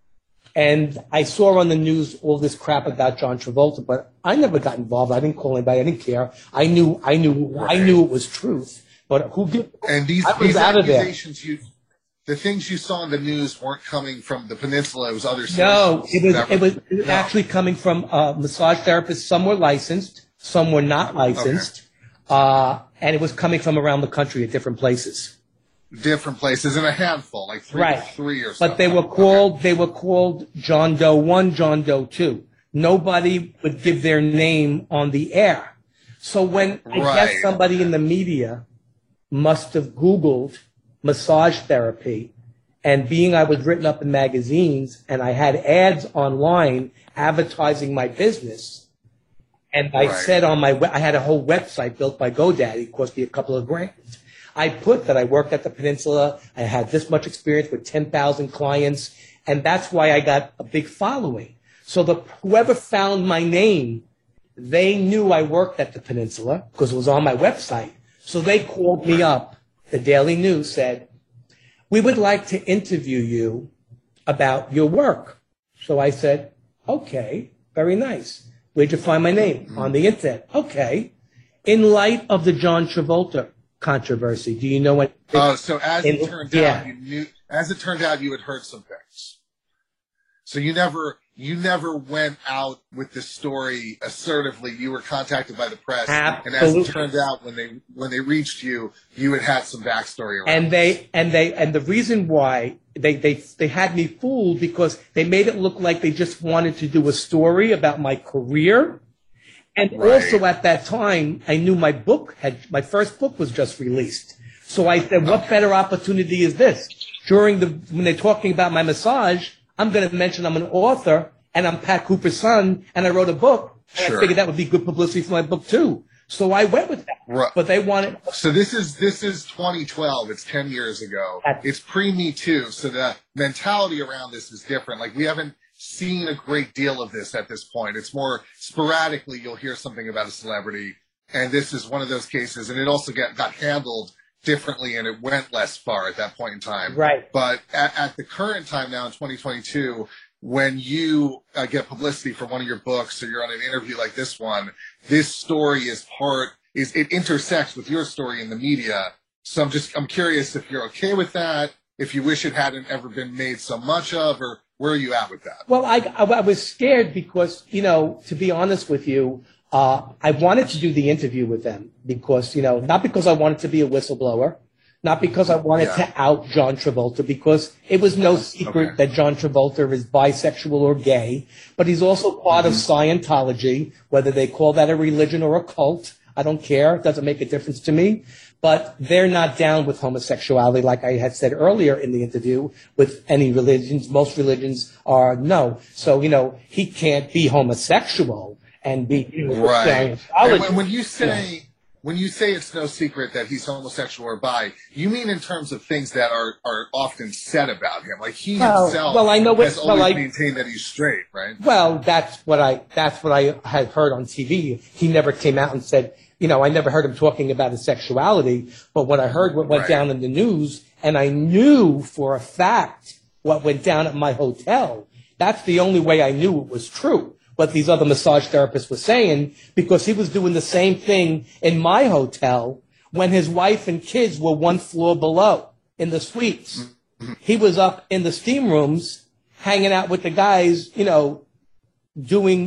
and I saw on the news all this crap about John Travolta, but I never got involved. I didn't call anybody. I didn't care. I knew it was truth. But who did? And these accusations, the things you saw in the news weren't coming from the peninsula. It was other sources. No, it was actually coming from massage therapists. Some were licensed, some were not licensed, and it was coming from around the country at different places. Different places, and a handful, like three or so. But they were called John Doe 1, John Doe 2. Nobody would give their name on the air. So when I guess somebody in the media must have Googled massage therapy, and being I was written up in magazines and I had ads online advertising my business, and I said on I had a whole website built by GoDaddy, it cost me a couple of grand. I put that I worked at the Peninsula, I had this much experience with 10,000 clients, and that's why I got a big following. So whoever found my name, they knew I worked at the Peninsula because it was on my website. So they called me up. The Daily News said, "We would like to interview you about your work." So I said, "Okay, very nice. Where'd you find my name?" "On the internet." "Okay. In light of the John Travolta controversy, do you know what?" So as it turned out, you had heard some things. So you never went out with this story assertively. You were contacted by the press, Absolutely. And as it turned out, when they reached you, you had some backstory around. And the reason why they had me fooled because they made it look like they just wanted to do a story about my career, and also at that time I knew my first book was just released. So I said, what better opportunity is this? When they're talking about my massage, I'm going to mention I'm an author, and I'm Pat Cooper's son, and I wrote a book. And I figured that would be good publicity for my book, too. So I went with that. Right. But they wanted... So this is 2012. It's 10 years ago. It's pre-Me Too, so the mentality around this is different. Like, we haven't seen a great deal of this at this point. It's more sporadically you'll hear something about a celebrity, and this is one of those cases. And it also got handled differently, and it went less far at that point in time. Right. But at the current time now in 2022, when you get publicity for one of your books or you're on an interview like this one, this story it intersects with your story in the media. So I'm curious if you're okay with that, if you wish it hadn't ever been made so much of, or where are you at with that? Well, I was scared because, to be honest with you, I wanted to do the interview with them because, not because I wanted to be a whistleblower, not because I wanted to out John Travolta, because it was no secret that John Travolta is bisexual or gay, but he's also part of Scientology, whether they call that a religion or a cult. I don't care. It doesn't make a difference to me. But they're not down with homosexuality, like I had said earlier in the interview, with any religions. Most religions are no. So, he can't be homosexual and be right. And when you say it's no secret that he's homosexual or bi, you mean in terms of things that are often said about him, like he himself has always maintained that he's straight, right? Well, that's what I had heard on TV. He never came out and said, I never heard him talking about his sexuality, but when I heard what went down in the news, and I knew for a fact what went down at my hotel, that's the only way I knew it was true. What these other massage therapists were saying, because he was doing the same thing in my hotel when his wife and kids were one floor below in the suites. He was up in the steam rooms hanging out with the guys, doing,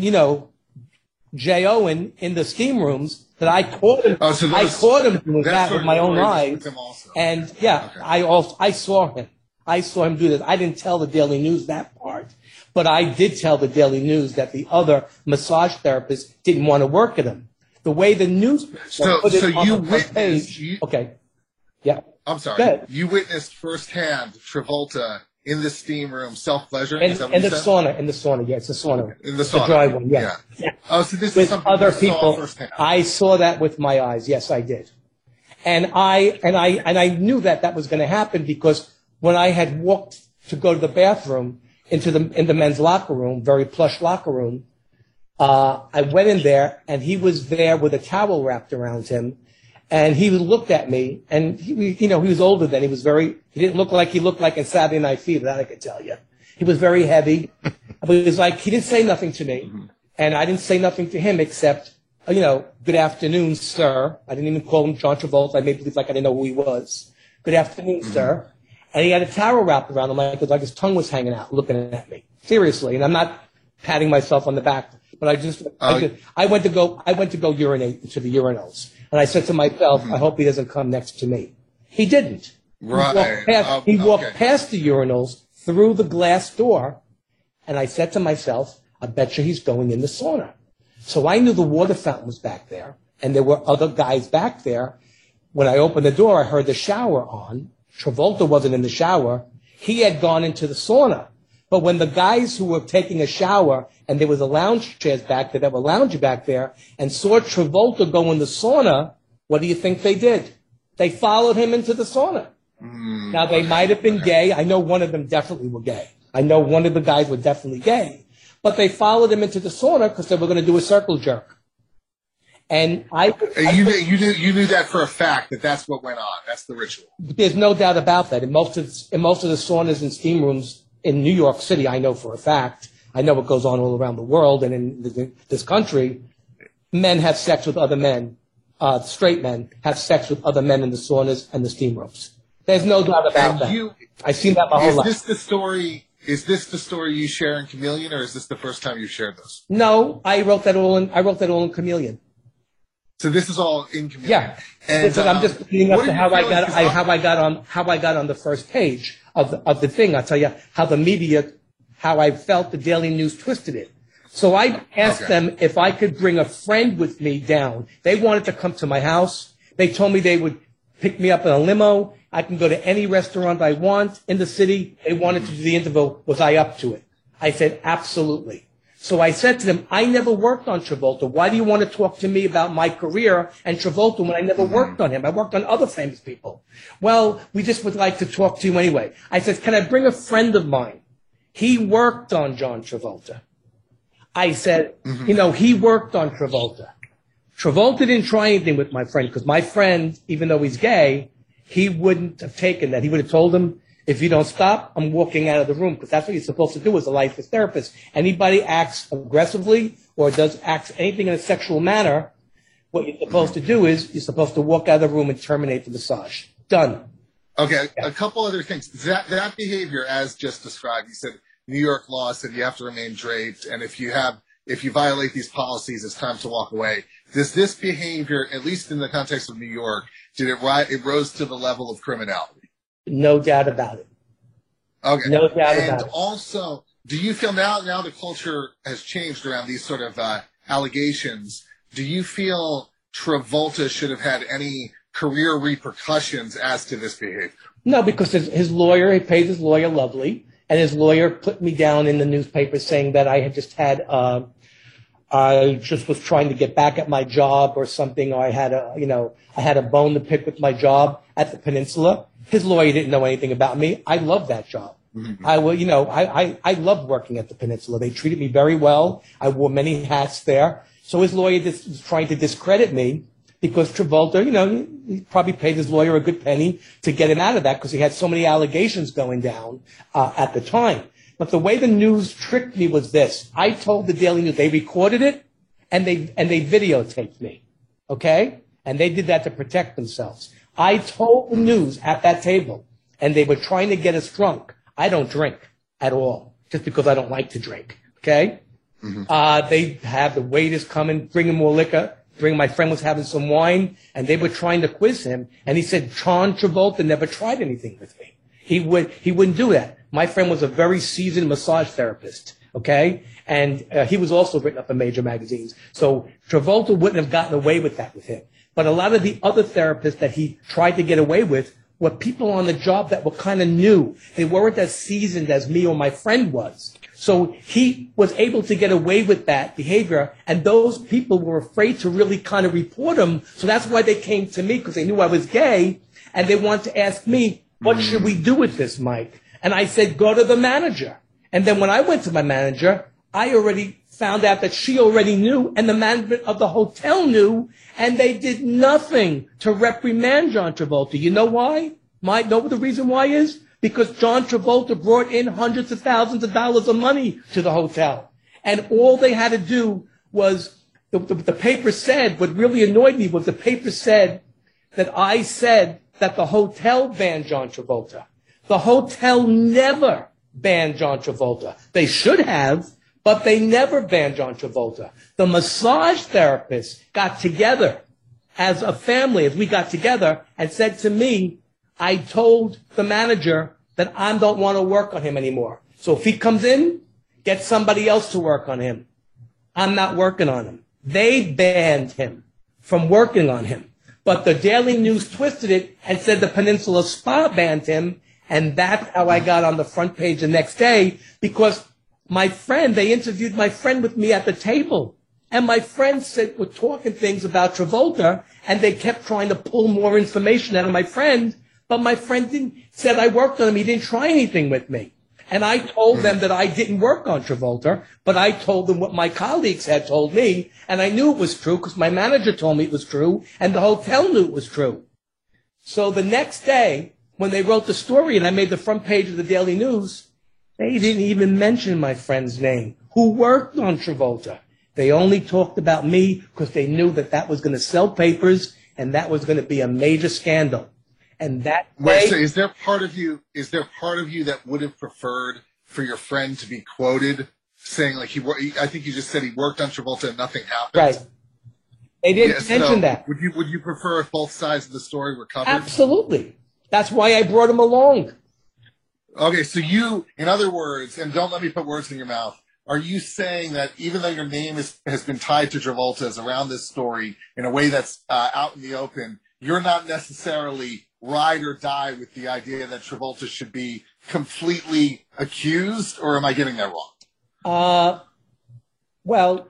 J.O.ing in the steam rooms that I caught him. I caught him doing that with my own eyes. And I saw him. I saw him do this. I didn't tell the Daily News that part. But I did tell the Daily News that the other massage therapists didn't want to work at him. The way the news put it on the front page. Okay. Yeah. I'm sorry. You witnessed firsthand Travolta in the steam room, self-pleasuring? In the sauna. Yeah, it's a sauna. In the sauna. The dry one, yeah. Oh, so this with is something other you saw people. firsthand. I saw that with my eyes. Yes, I did. And I knew that was going to happen because when I had walked to go to the bathroom, in the men's locker room, very plush locker room. I went in there, and he was there with a towel wrapped around him, and he looked at me, and he was older then. He didn't look like he looked like in Saturday Night Fever, that I could tell you. He was very heavy, but it was like he didn't say nothing to me, and I didn't say nothing to him except, good afternoon, sir. I didn't even call him John Travolta. I made believe like I didn't know who he was. Good afternoon, sir. And he had a towel wrapped around him like his tongue was hanging out, looking at me. Seriously. And I'm not patting myself on the back, but I went to go urinate into the urinals. And I said to myself, I hope he doesn't come next to me. He didn't. Right. He walked past the urinals through the glass door. And I said to myself, I bet you he's going in the sauna. So I knew the water fountain was back there, and there were other guys back there. When I opened the door, I heard the shower on. Travolta wasn't in the shower. He had gone into the sauna. But when the guys who were taking a shower, and there was a lounge chairs back there that were lounging back there, and saw Travolta go in the sauna, what do you think they did? They followed him into the sauna. Now, they might have been gay. I know one of them definitely were gay. I know one of the guys were definitely gay. But they followed him into the sauna because they were going to do a circle jerk. And you knew that for a fact, that's what went on. That's the ritual. There's no doubt about that. In most of the saunas and steam rooms in New York City, I know for a fact. I know what goes on all around the world and in this country. Men have sex with other men. Straight men have sex with other men in the saunas and the steam rooms. There's no doubt about that. I've seen that my whole life. Is this the story you share in Chameleon, or is this the first time you've shared this? No, I wrote that all in Chameleon. So this is all in Chameleon. Yeah, and I'm just leading up to how I got on the first page of the thing. I'll tell you how the media, how I felt the Daily News twisted it. So I asked them if I could bring a friend with me down. They wanted to come to my house. They told me they would pick me up in a limo. I can go to any restaurant I want in the city. They wanted to do the interview. Was I up to it? I said, absolutely. So I said to them, I never worked on Travolta. Why do you want to talk to me about my career and Travolta when I never worked on him? I worked on other famous people. Well, we just would like to talk to you anyway. I said, can I bring a friend of mine? He worked on John Travolta. I said, he worked on Travolta. Travolta didn't try anything with my friend because my friend, even though he's gay, he wouldn't have taken that. He would have told him, if you don't stop, I'm walking out of the room, because that's what you're supposed to do as a licensed therapist. Anybody acts aggressively or acts anything in a sexual manner, what you're supposed to do is you're supposed to walk out of the room and terminate the massage. Done. Okay, a couple other things. That behavior, as just described, you said New York law said you have to remain draped, and if you violate these policies, it's time to walk away. Does this behavior, at least in the context of New York, it rose to the level of criminality? No doubt about it. Okay. No doubt about it. And also, do you feel now the culture has changed around these sort of allegations, do you feel Travolta should have had any career repercussions as to this behavior? No, because his lawyer, he paid his lawyer lovely, and his lawyer put me down in the newspaper saying that I had just had I just was trying to get back at my job or something, or I had a bone to pick with my job at the Peninsula. His lawyer didn't know anything about me. I loved that job. Mm-hmm. I loved working at the Peninsula. They treated me very well. I wore many hats there. So his lawyer was trying to discredit me because Travolta, he probably paid his lawyer a good penny to get him out of that because he had so many allegations going down at the time. But the way the news tricked me was this. I told the Daily News, they recorded it and they videotaped me. Okay? And they did that to protect themselves. I told the news at that table, and they were trying to get us drunk. I don't drink at all, just because I don't like to drink. Okay? Mm-hmm. They have the waiters come and bring him more liquor. My friend was having some wine, and they were trying to quiz him, and he said, John Travolta never tried anything with me. He wouldn't do that. My friend was a very seasoned massage therapist, okay? And he was also written up in major magazines. So Travolta wouldn't have gotten away with that with him. But a lot of the other therapists that he tried to get away with were people on the job that were kind of new. They weren't as seasoned as me or my friend was. So he was able to get away with that behavior, and those people were afraid to really kind of report him. So that's why they came to me, because they knew I was gay, and they wanted to ask me, what should we do with this, Mike? And I said, go to the manager. And then when I went to my manager, I already found out that she already knew, and the management of the hotel knew, and they did nothing to reprimand John Travolta. You know why? Know what the reason why is? Because John Travolta brought in hundreds of thousands of dollars of money to the hotel. And all they had to do was, the paper said, what really annoyed me was the paper said that I said that the hotel banned John Travolta. The hotel never banned John Travolta. They should have, but they never banned John Travolta. The massage therapists got together as a family, as we got together, and said to me, I told the manager that I don't want to work on him anymore. So if he comes in, get somebody else to work on him. I'm not working on him. They banned him from working on him. But the Daily News twisted it and said the Peninsula Spa banned him, and that's how I got on the front page the next day, because my friend, they interviewed my friend with me at the table, and my friend said, we're talking things about Travolta, and they kept trying to pull more information out of my friend, but my friend said I worked on him. He didn't try anything with me. And I told them that I didn't work on Travolta, but I told them what my colleagues had told me, and I knew it was true because my manager told me it was true, and the hotel knew it was true. So the next day, when they wrote the story and I made the front page of the Daily News, they didn't even mention my friend's name, who worked on Travolta. They only talked about me because they knew that that was going to sell papers and that was going to be a major scandal. And that Wait, so is there part of you that would have preferred for your friend to be quoted saying like I think you just said he worked on Travolta and nothing happened? Right. They didn't mention that. Would you prefer if both sides of the story were covered? Absolutely. That's why I brought him along. Okay, so you, in other words, and don't let me put words in your mouth, are you saying that even though your name has been tied to Travolta's around this story in a way that's out in the open, you're not necessarily ride or die with the idea that Travolta should be completely accused, or am I getting that wrong? Well,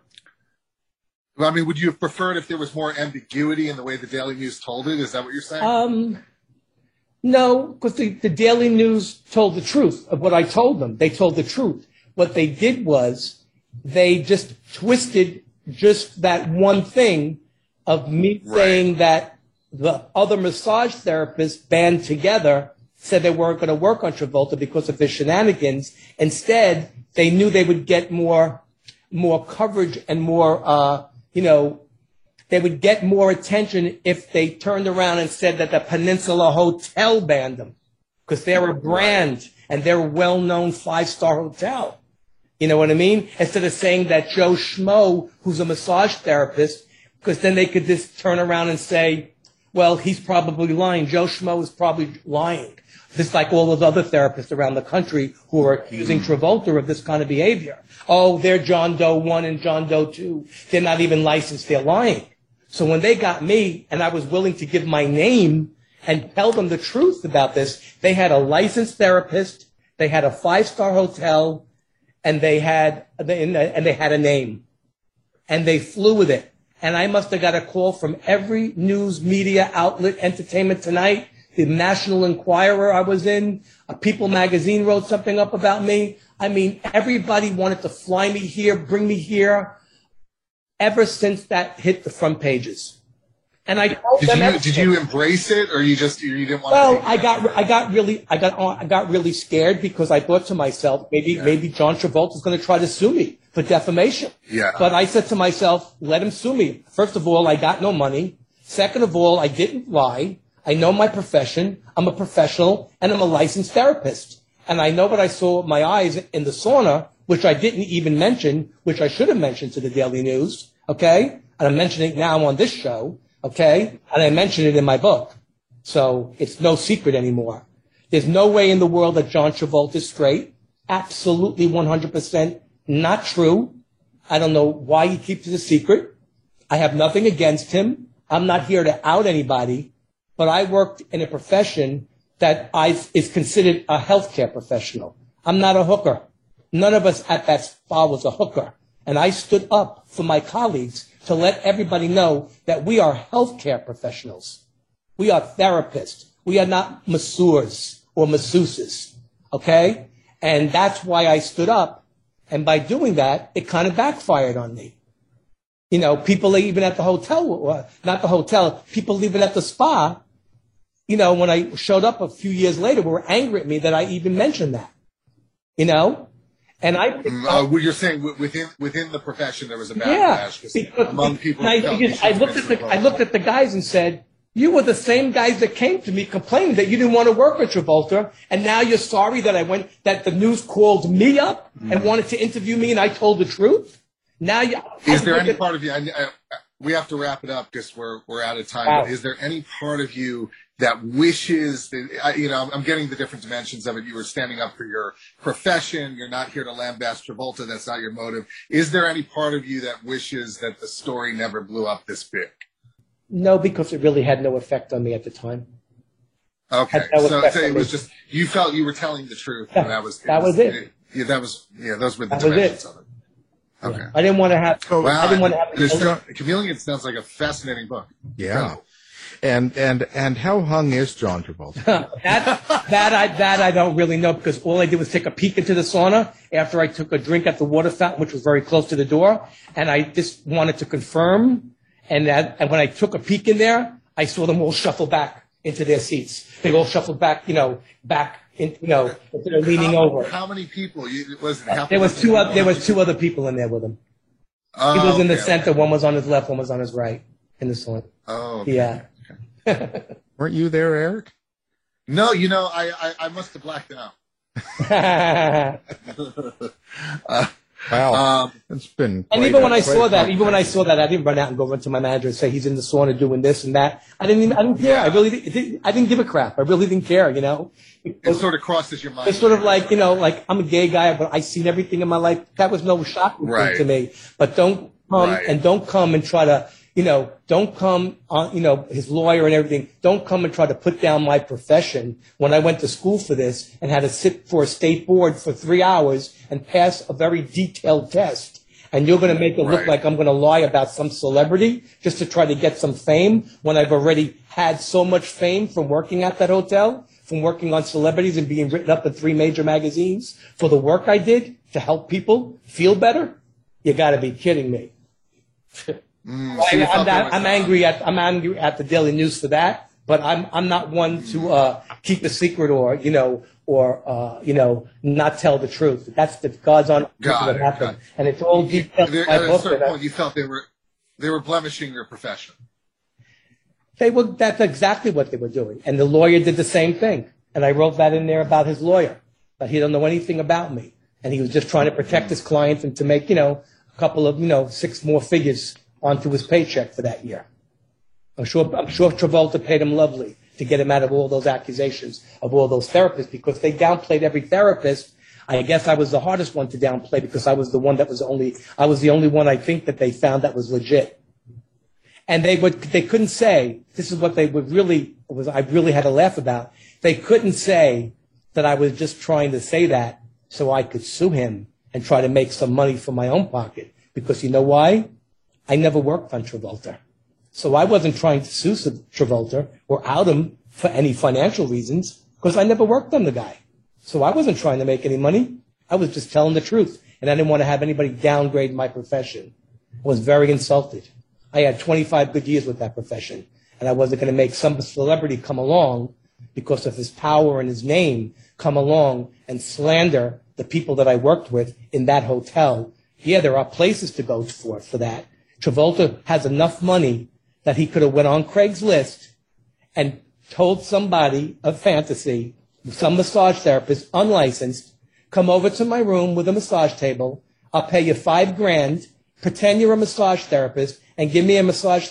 I mean, would you have preferred if there was more ambiguity in the way the Daily News told it? Is that what you're saying? No, because the Daily News told the truth of what I told them. They told the truth. What they did was they just twisted just that one thing of me saying that the other massage therapists band together said they weren't going to work on Travolta because of his shenanigans. Instead, they knew they would get more coverage and more, they would get more attention if they turned around and said that the Peninsula Hotel banned them because they're a brand and they're a well-known 5-star hotel. You know what I mean? Instead of saying that Joe Schmo, who's a massage therapist, because then they could just turn around and say, well, he's probably lying. Joe Schmo is probably lying. Just like all those other therapists around the country who are accusing Travolta of this kind of behavior. Oh, they're John Doe 1 and John Doe 2. They're not even licensed. They're lying. So when they got me and I was willing to give my name and tell them the truth about this, they had a licensed therapist, they had a 5-star hotel, and they had a name. And they flew with it. And I must have got a call from every news media outlet, Entertainment Tonight, the National Enquirer I was in, People Magazine wrote something up about me. I mean, everybody wanted to fly me here, bring me here, ever since that hit the front pages. And I told them everything. Did you embrace it, or you didn't want? Well, I got really scared because I thought to myself, maybe John Travolta is going to try to sue me for defamation. Yeah. But I said to myself, let him sue me. First of all, I got no money. Second of all, I didn't lie. I know my profession. I'm a professional, and I'm a licensed therapist. And I know what I saw with my eyes in the sauna, which I didn't even mention, which I should have mentioned to the Daily News. Okay, and I'm mentioning it now on this show. Okay, and I mentioned it in my book, so it's no secret anymore. There's no way in the world that John Travolta is straight. Absolutely 100% not true. I don't know why he keeps it a secret. I have nothing against him. I'm not here to out anybody, but I worked in a profession that is considered a healthcare professional. I'm not a hooker. None of us at that spa was a hooker. And I stood up for my colleagues to let everybody know that we are healthcare professionals. We are therapists. We are not masseurs or masseuses. Okay? And that's why I stood up. And by doing that, it kind of backfired on me. You know, people even at the hotel, not the hotel, people even at the spa, you know, when I showed up a few years later, were angry at me that I even mentioned that. You know? And you're saying within the profession there was a backlash, because among people. I looked at the guys and said, You were the same guys that came to me complaining that you didn't want to work with Travolta, and now you're sorry that that the news called me up and wanted to interview me, and I told the truth. Now is there any part of you? We have to wrap it up because we're out of time. Wow. But is there any part of you that wishes that, I'm getting the different dimensions of it. You were standing up for your profession. You're not here to lambaste Travolta. That's not your motive. Is there any part of you that wishes that the story never blew up this big? No, because it really had no effect on me at the time. Okay, so it was just you felt you were telling the truth, and that was it. Those were the dimensions of it. Okay, I didn't want to have. I didn't want to have. Chameleon sounds like a fascinating book. Yeah, and how hung is John Travolta? that I don't really know, because all I did was take a peek into the sauna after I took a drink at the water fountain, which was very close to the door, and I just wanted to confirm. And when I took a peek in there, I saw them all shuffle back into their seats. They all shuffled back, back in, instead of leaning over. How many people? There was two other people in there with him. He was in the center. One was on his left. One was on his right in the sauna. Oh, okay. Yeah. Weren't you there, Eric? No, I must have blacked out. Wow, it's been. And even when I saw that, I didn't run out and go run to my manager and say he's in the sauna doing this and that. I didn't care. I didn't give a crap. I really didn't care. It sort of crosses your mind. It's sort of like I'm a gay guy, but I've seen everything in my life. That was no shocking thing to me. But don't come and try to. Don't come on, his lawyer and everything. Don't come and try to put down my profession when I went to school for this and had to sit for a state board for 3 hours and pass a very detailed test. And you're going to make it look like I'm going to lie about some celebrity just to try to get some fame when I've already had so much fame from working at that hotel, from working on celebrities and being written up in 3 major magazines for the work I did to help people feel better. You got to be kidding me. I'm angry at the Daily News for that, but I'm not one to keep a secret or not tell the truth. That's the God's on what happened, and it's all detailed in my book. At a certain point, you felt they were blemishing your profession. That's exactly what they were doing, and the lawyer did the same thing. And I wrote that in there about his lawyer, but he don't know anything about me, and he was just trying to protect his clients and to make a couple of 6 more figures onto his paycheck for that year. I'm sure Travolta paid him lovely to get him out of all those accusations of all those therapists, because they downplayed every therapist. I guess I was the hardest one to downplay because I was the only one I think that they found that was legit. And they couldn't say, this is what I really had to laugh about. They couldn't say that I was just trying to say that so I could sue him and try to make some money from my own pocket. Because you know why? I never worked on Travolta. So I wasn't trying to sue Travolta or out him for any financial reasons, because I never worked on the guy. So I wasn't trying to make any money. I was just telling the truth. And I didn't want to have anybody downgrade my profession. I was very insulted. I had 25 good years with that profession. And I wasn't going to make some celebrity come along because of his power and his name, come along and slander the people that I worked with in that hotel. Yeah, there are places to go for that. Travolta has enough money that he could have went on Craigslist and told somebody, a fantasy, some massage therapist, unlicensed, come over to my room with a massage table. I'll pay you $5,000, pretend you're a massage therapist, and give me a massage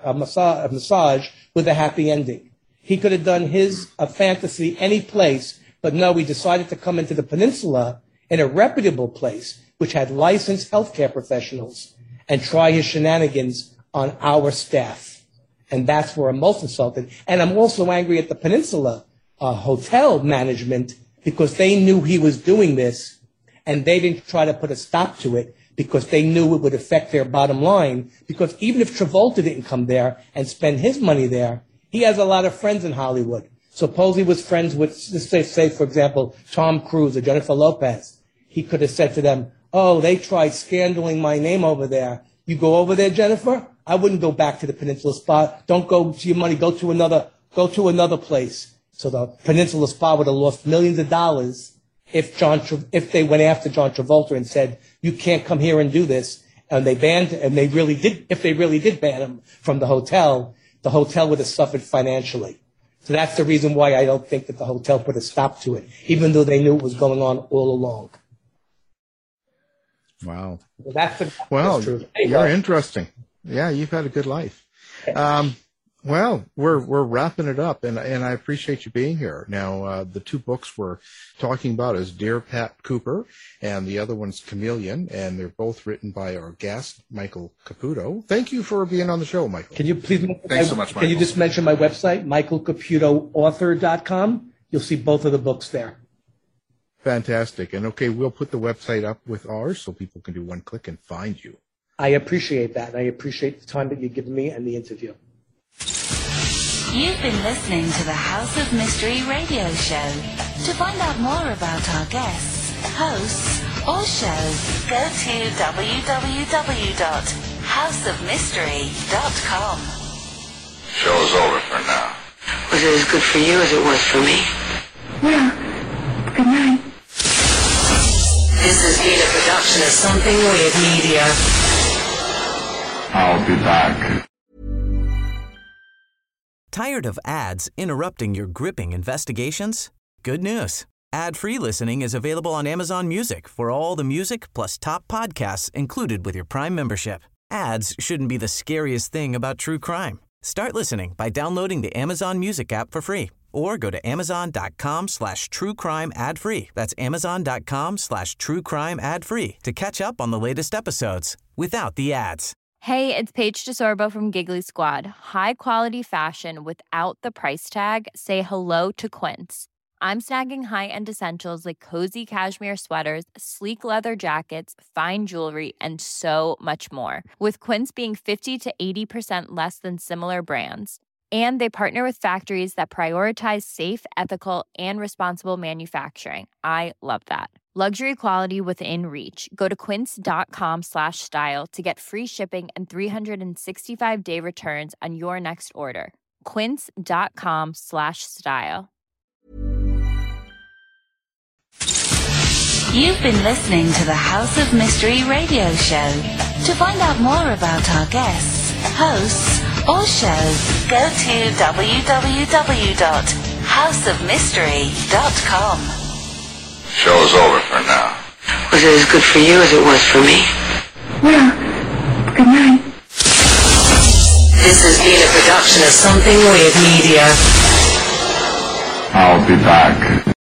with a happy ending. He could have done a fantasy any place, but no, he decided to come into the Peninsula in a reputable place, which had licensed healthcare professionals, and try his shenanigans on our staff. And that's where I'm most insulted. And I'm also angry at the Peninsula hotel management, because they knew he was doing this, and they didn't try to put a stop to it because they knew it would affect their bottom line. Because even if Travolta didn't come there and spend his money there, he has a lot of friends in Hollywood. Suppose he was friends with, let's say, for example, Tom Cruise or Jennifer Lopez. He could have said to them, oh, they tried scandaling my name over there. You go over there, Jennifer? I wouldn't go back to the Peninsula Spa. Don't go to your money. Go to another place. So the Peninsula Spa would have lost millions of dollars if they went after John Travolta and said, you can't come here and do this. And they really did ban him from the hotel. the hotel would have suffered financially. So that's the reason why I don't think that the hotel put a stop to it, even though they knew it was going on all along. Wow. Well, that's true. You're interesting. Yeah, you've had a good life. Well, we're wrapping it up, and I appreciate you being here. Now, the two books we're talking about is Dear Pat Cooper, and the other one's Chameleon, and they're both written by our guest, Michael Caputo. Thank you for being on the show, Michael. Can you please? Thanks so much, Michael. Can you just mention my website, michaelcaputoauthor.com? You'll see both of the books there. Fantastic. And okay, we'll put the website up with ours so people can do one click and find you. I appreciate that. I appreciate the time that you've given me and the interview. You've been listening to the House of Mystery radio show. To find out more about our guests, hosts, or shows, go to www.houseofmystery.com. Show's over for now. Was it as good for you as it was for me? Well, good night. This has been a production of Something Weird Media. I'll be back. Tired of ads interrupting your gripping investigations? Good news. Ad-free listening is available on Amazon Music for all the music plus top podcasts included with your Prime membership. Ads shouldn't be the scariest thing about true crime. Start listening by downloading the Amazon Music app for free or go to amazon.com/truecrime ad-free. That's amazon.com/truecrime ad-free to catch up on the latest episodes without the ads. Hey, it's Paige DeSorbo from Giggly Squad. High quality fashion without the price tag. Say hello to Quince. I'm snagging high-end essentials like cozy cashmere sweaters, sleek leather jackets, fine jewelry, and so much more. With Quince being 50 to 80% less than similar brands. And they partner with factories that prioritize safe, ethical, and responsible manufacturing. I love that. Luxury quality within reach. Go to quince.com/style to get free shipping and 365-day returns on your next order. Quince.com/style. You've been listening to the House of Mystery radio show. To find out more about our guests, hosts, or shows, go to www.houseofmystery.com. Show's over for now. Was it as good for you as it was for me? Well, good night. This has been a production of Something Weird Media. I'll be back.